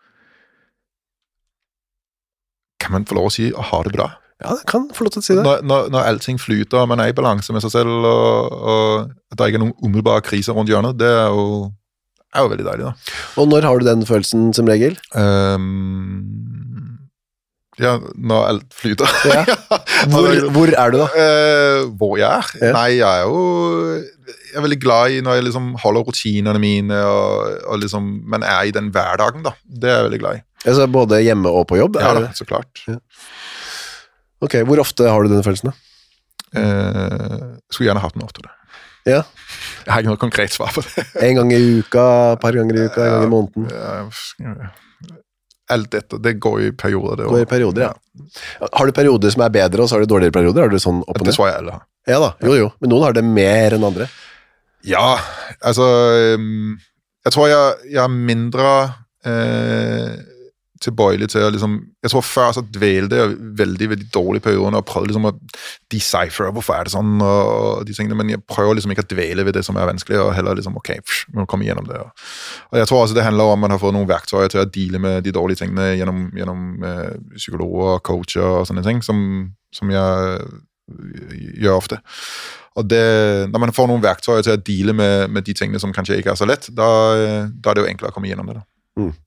Kan man få lov å si å ha det bra? Ja, det kan få lov til å si det. Når allting flyter, man er i balanse med seg selv, og at det ikke er noen umiddelbare kriser rundt hjørnet, det er jo veldig deilig da. Og når har du den følelsen som regel? Ja, når alt flyter. Ja. Hvor du da? Hvor jeg Ja. Nei, jeg er veldig glad i når jeg liksom holder rutinerne mine, og liksom, men i den hverdagen da. Det jeg veldig glad i. Altså både hjemme og på jobb? Ja da, så klart. Ja. Ok, hvor ofte har du den følelsen da? Skulle gjerne hatt den oftere. Ja. Jeg har ikke noe konkret svar på det. En gang i uka, et par ganger i uka, en gang i måneden? Ja. Alt dette, det går i perioder. Går i perioder, ja. Har du perioder som bedre, og så har du dårligere perioder? Har du sånn opp og ned? Det tror jeg alle har. Ja da, jo. Men noen har det mer enn andre. Ja, altså, jeg tror jeg er mindre tilbøyelig til å liksom, jeg tror før så dvelte jeg veldig dårlige perioder, og prøvde liksom å decipher hvorfor det sånn, og de tingene, men jeg prøver liksom ikke å dvele ved det som vanskelig, og heller liksom, ok, vi må komme gjennom det. Og jeg tror også det handler om at man har fått noen verktøyer til å deale med de dårlige tingene gjennom psykologer, coacher og sånne ting, som jeg gjør ofte. Og når man får noen verktøyer til å deale med de tingene som kanskje ikke så lett, da det jo enklere å komme gjennom det da.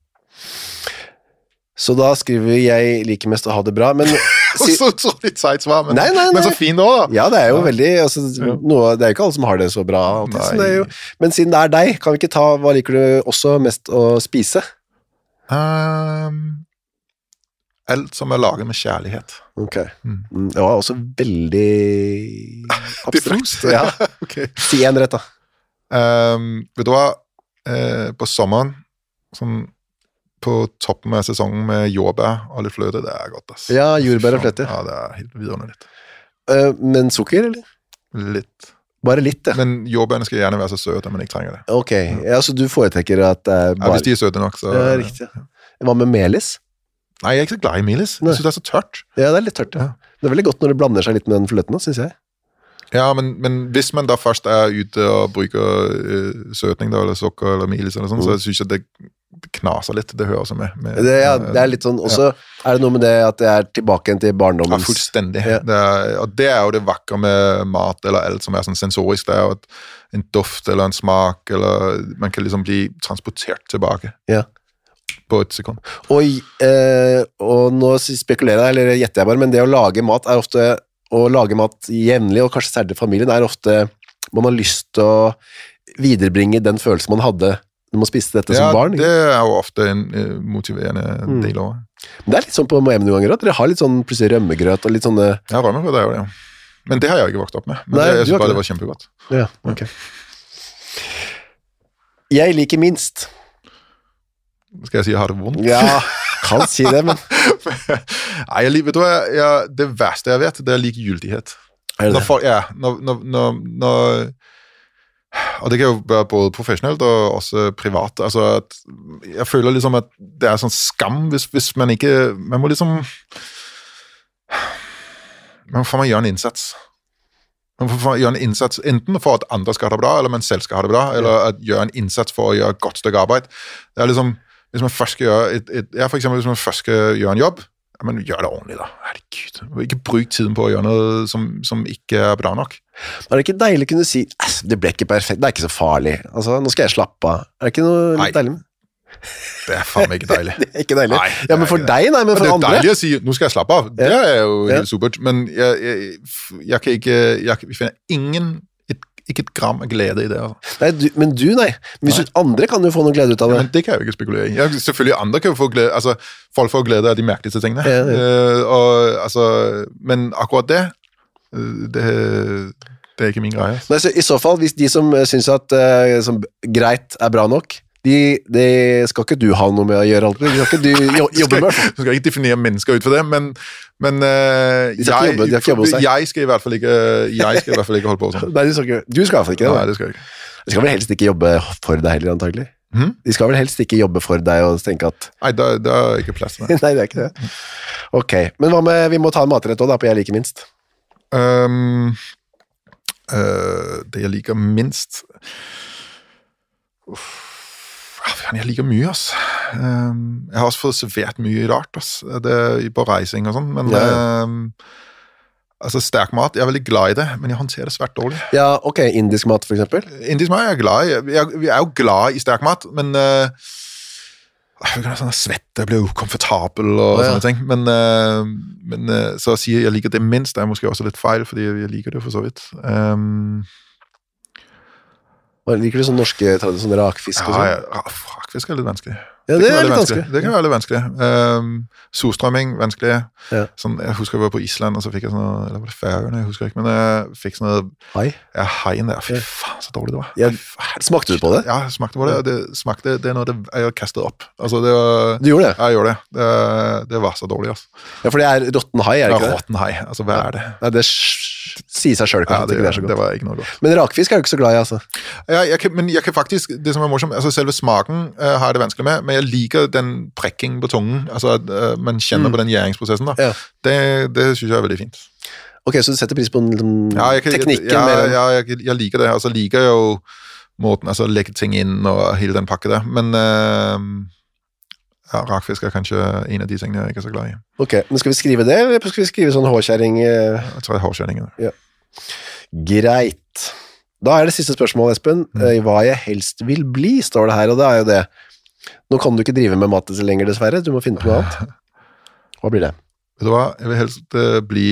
Så da skriver jeg liker mest å ha det bra, men... så litt seit svar, men så fin da. Ja, det jo veldig, altså, det jo ikke alle som har det så bra alltid, så det jo, men siden det deg, kan vi ikke ta, hva liker du også mest å spise? Alt som laget med kjærlighet. Ok. Det var også veldig abstrakt. Ja. Okay. Si en rett da. Vet du hva? På sommeren, sånn på toppen av sesongen med jordbær og litt fløte, det godt, ass. Ja, jordbær og fløte. Ja, det helt vidunderlig. Men sukker, eller? Litt. Bare litt, ja. Men jordbærene skal gjerne være så søte, men jeg trenger det. Ok, ja, så du foretrekker at det bare... Ja, hvis de søte nok, så... Ja, riktig. Hva med melis? Nei, jeg ikke så glad i melis. Jeg synes det så tørt. Ja, det litt tørt, ja. Det veldig godt når det blander seg litt med den fløten, synes jeg. Ja, men hvis man da først ute og bruker søtning da, eller sukker eller melis eller sånn, så synes jeg det knaser litt, det hører også med. Det litt sånn, og så det noe med det at det tilbake til barndommens... Ja, fullstendig. Ja. Og det jo det vakre med mat, eller alt som sånn sensorisk, det jo en doft eller en smak, eller man kan liksom bli transportert tilbake. Ja. På et sekund. Og nå spekulerer jeg, eller gjetter jeg bare, men det å lage mat ofte, å lage mat jevnlig, og kanskje særlig familien, ofte, man har lyst til å viderebringe den følelsen man hadde når man spiste dette som barn. Ja, det jo ofte en motiverende del av. Men det litt sånn på hjemme noen ganger, dere har litt sånn plutselig rømmegrøt og litt sånne... Ja, rømmegrøt jo det, ja. Men det har jeg ikke vokst opp med. Men jeg synes bare det var kjempegodt. Ja, ok. Jeg liker minst... Skal jeg si jeg har det vondt? Ja, kan si det, men... Nei, vet du hva, det verste jeg vet, det likegyldighet. Det? Og det kan jo være både professionelt og også privat. Altså, jeg føler liksom at det sånn skam hvis man ikke... Man må liksom... Man får gjøre en innsats. Man får gjøre en innsats enten for at andre skal ha det bra, eller man selv skal ha det bra, eller at gjøre en innsats for å gjøre et godt stykke arbeid. Det liksom... Hvis man først skal gjøre for eksempel hvis man først skal gjøre en jobb, men gjør det ordentlig da, herregud. Ikke bruk tiden på å gjøre noe som ikke bra nok. Det ikke deilig å kunne si, det ble ikke perfekt, det ikke så farlig, altså, nå skal jeg slappe av. Det ikke noe litt deilig med? Det faen meg ikke deilig. Det ikke deilig? Nei, ja, men for deg, nei, men for andre. Det deilig å si, nå skal jeg slappe av. Det jo helt supert, men jeg kan ikke, vi finner ikke et gram av glede i det. Altså. Nei, men nei. Hvis andre kan jo få noe glede ut av det. Ja, men det kan jeg jo ikke spekulere i. Selvfølgelig andre kan jo få glede, altså folk får glede av de merkeligste tingene. Men akkurat det ikke min greie. Nei, så i så fall, hvis de som synes at greit bra nok, det skal ikke du ha noe med å gjøre alltid. Det skal ikke du jobbe med. Du skal ikke definere mennesker ut for det, men jeg skal i hvert fall ikke holde på sånn. Nei, du skal i hvert fall ikke det. Nei, det skal jeg ikke. De skal vel helst ikke jobbe for deg heller, antagelig? De skal vel helst ikke jobbe for deg og tenke at... Nei, det ikke plass til det. Nei, det ikke det. Ok, men hva med, vi må ta en matrett også da, på Jeg liker minst. Det jeg liker minst... Jeg liker mye, ass. Jeg har også fått servert mye rart, ass. Det på reising og sånn, men altså sterk mat, jeg veldig glad i det, men jeg håndterer det svært dårlig. Ja, ok, indisk mat for eksempel? Indisk mat jeg glad i. Vi jo glad i sterk mat, men sånn svett, jeg blir ukomfortabel og sånne ting, men så å si jeg liker det minst, det måske også litt feil, fordi jeg liker det for så vidt. Liker du sånn norske sånn rakfisk og sånn? Ja, rakfisk litt vanskelig. Ja, det litt vanskelig. Det kan være litt vanskelig. Surstrømming, vanskelig. Ja. Sånn, jeg husker jeg var på Island, og så fikk jeg sånn, eller var det Færøyene, jeg husker ikke, men jeg fikk sånn haien der, fy faen, så dårlig det var. Ja, smakte du på det? Ja, jeg smakte på det, og det er noe jeg kastet opp. Altså, det var... Du gjorde det? Ja, jeg gjorde det. Det var så dårlig, altså. Ja, for det er rotten hai, er det ikke det? Ja, rotten hai. Altså, hva er det? Nei, det sier seg selv, kanskje. Ja, det var ikke noe godt. Men rakfisk er du ikke så glad i, altså? Ja, men jeg kan faktisk, det som er morsomt, altså selve smaken har jeg det vanskelig med, men jeg liker den prekking på tungen, altså at man kjenner på den gjæringsprosessen da. Ja. Det synes jeg er veldig fint. Ok, så du setter pris på teknikken mer? Ja, jeg liker det. Altså liker jeg jo måten, altså legge ting inn og hele den pakke der, men rakfisk er kanskje en av de tingene jeg ikke er så glad i. Ok, men skal vi skrive det, eller skal vi skrive sånn hårkjæring? Jeg tror det er hårkjæringen. Ja. Greit. Da er det siste spørsmål, Espen. Hva jeg helst vil bli, står det her, og det er jo det. Nå kan du ikke drive med mat lenger, dessverre. Du må finne på noe annet. Hva blir det? Vet du hva? Jeg vil helst bli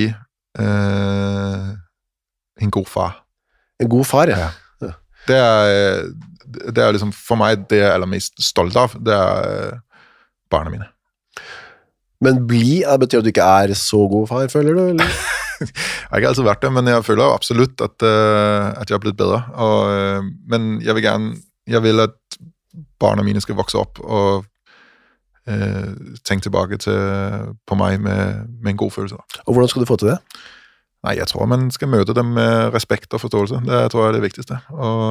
en god far. En god far, ja. Det er liksom, for meg, det jeg er aller mest stolt av, det er barna mine. Men bli, det betyr at du ikke er så god far, føler du, eller? Jeg har ikke alltid vært det, men jeg føler absolutt at jeg har blitt bedre. Men jeg vil at barna mine skal vokse opp og tenke tilbake på meg med en god følelse. Og hvordan skal du få til det? Nei, jeg tror man skal møte dem med respekt og forståelse. Det tror jeg er det viktigste.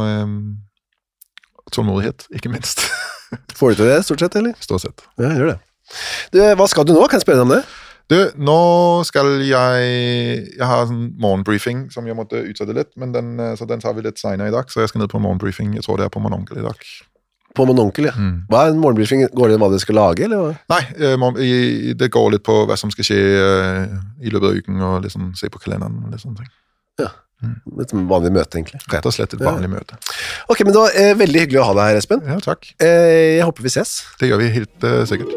Og tålmodighet, ikke minst. Får du til det, stort sett, eller? Stort sett. Ja, gjør det. Du, hva skal du nå? Kan jeg spørre deg om det? Du, nå skal jeg har en morgenbriefing som jeg måtte utsette litt, men så den tar vi litt senere i dag, så jeg skal ned på morgenbriefing. Jeg tror det er på Mon Onkel i dag. På Mon Onkel, ja. Hva er en morgenbriefing? Går det om hva det skal lage, eller hva? Nei, det går litt på hva som skal skje i løpet av uken, og liksom se på kalenderen og litt sånne ting. Ja, et vanlig møte egentlig. Rett og slett et vanlig møte. Ok, men det var veldig hyggelig å ha deg her, Espen. Ja, takk. Jeg håper vi ses. Det gjør vi helt sikkert.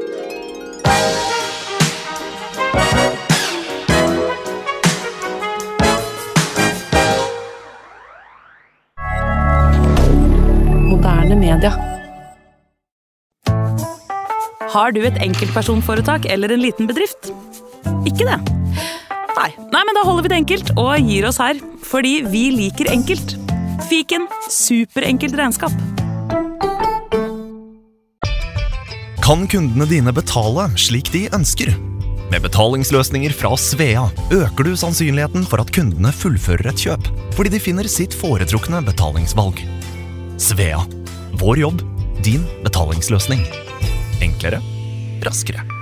Moderne media. Har du et enkeltpersonforetak eller en liten bedrift? Ikke det? Nei, men da holder vi det enkelt og gir oss her, fordi vi liker enkelt. Fiken, superenkelt regnskap. Kan kundene dine betale slik de ønsker? Med betalingsløsninger fra Svea øker du sannsynligheten for at kundene fullfører et kjøp, fordi de finner sitt foretrukne betalingsvalg. Svea. Vår jobb, din betalingsløsning. Enklere, raskere.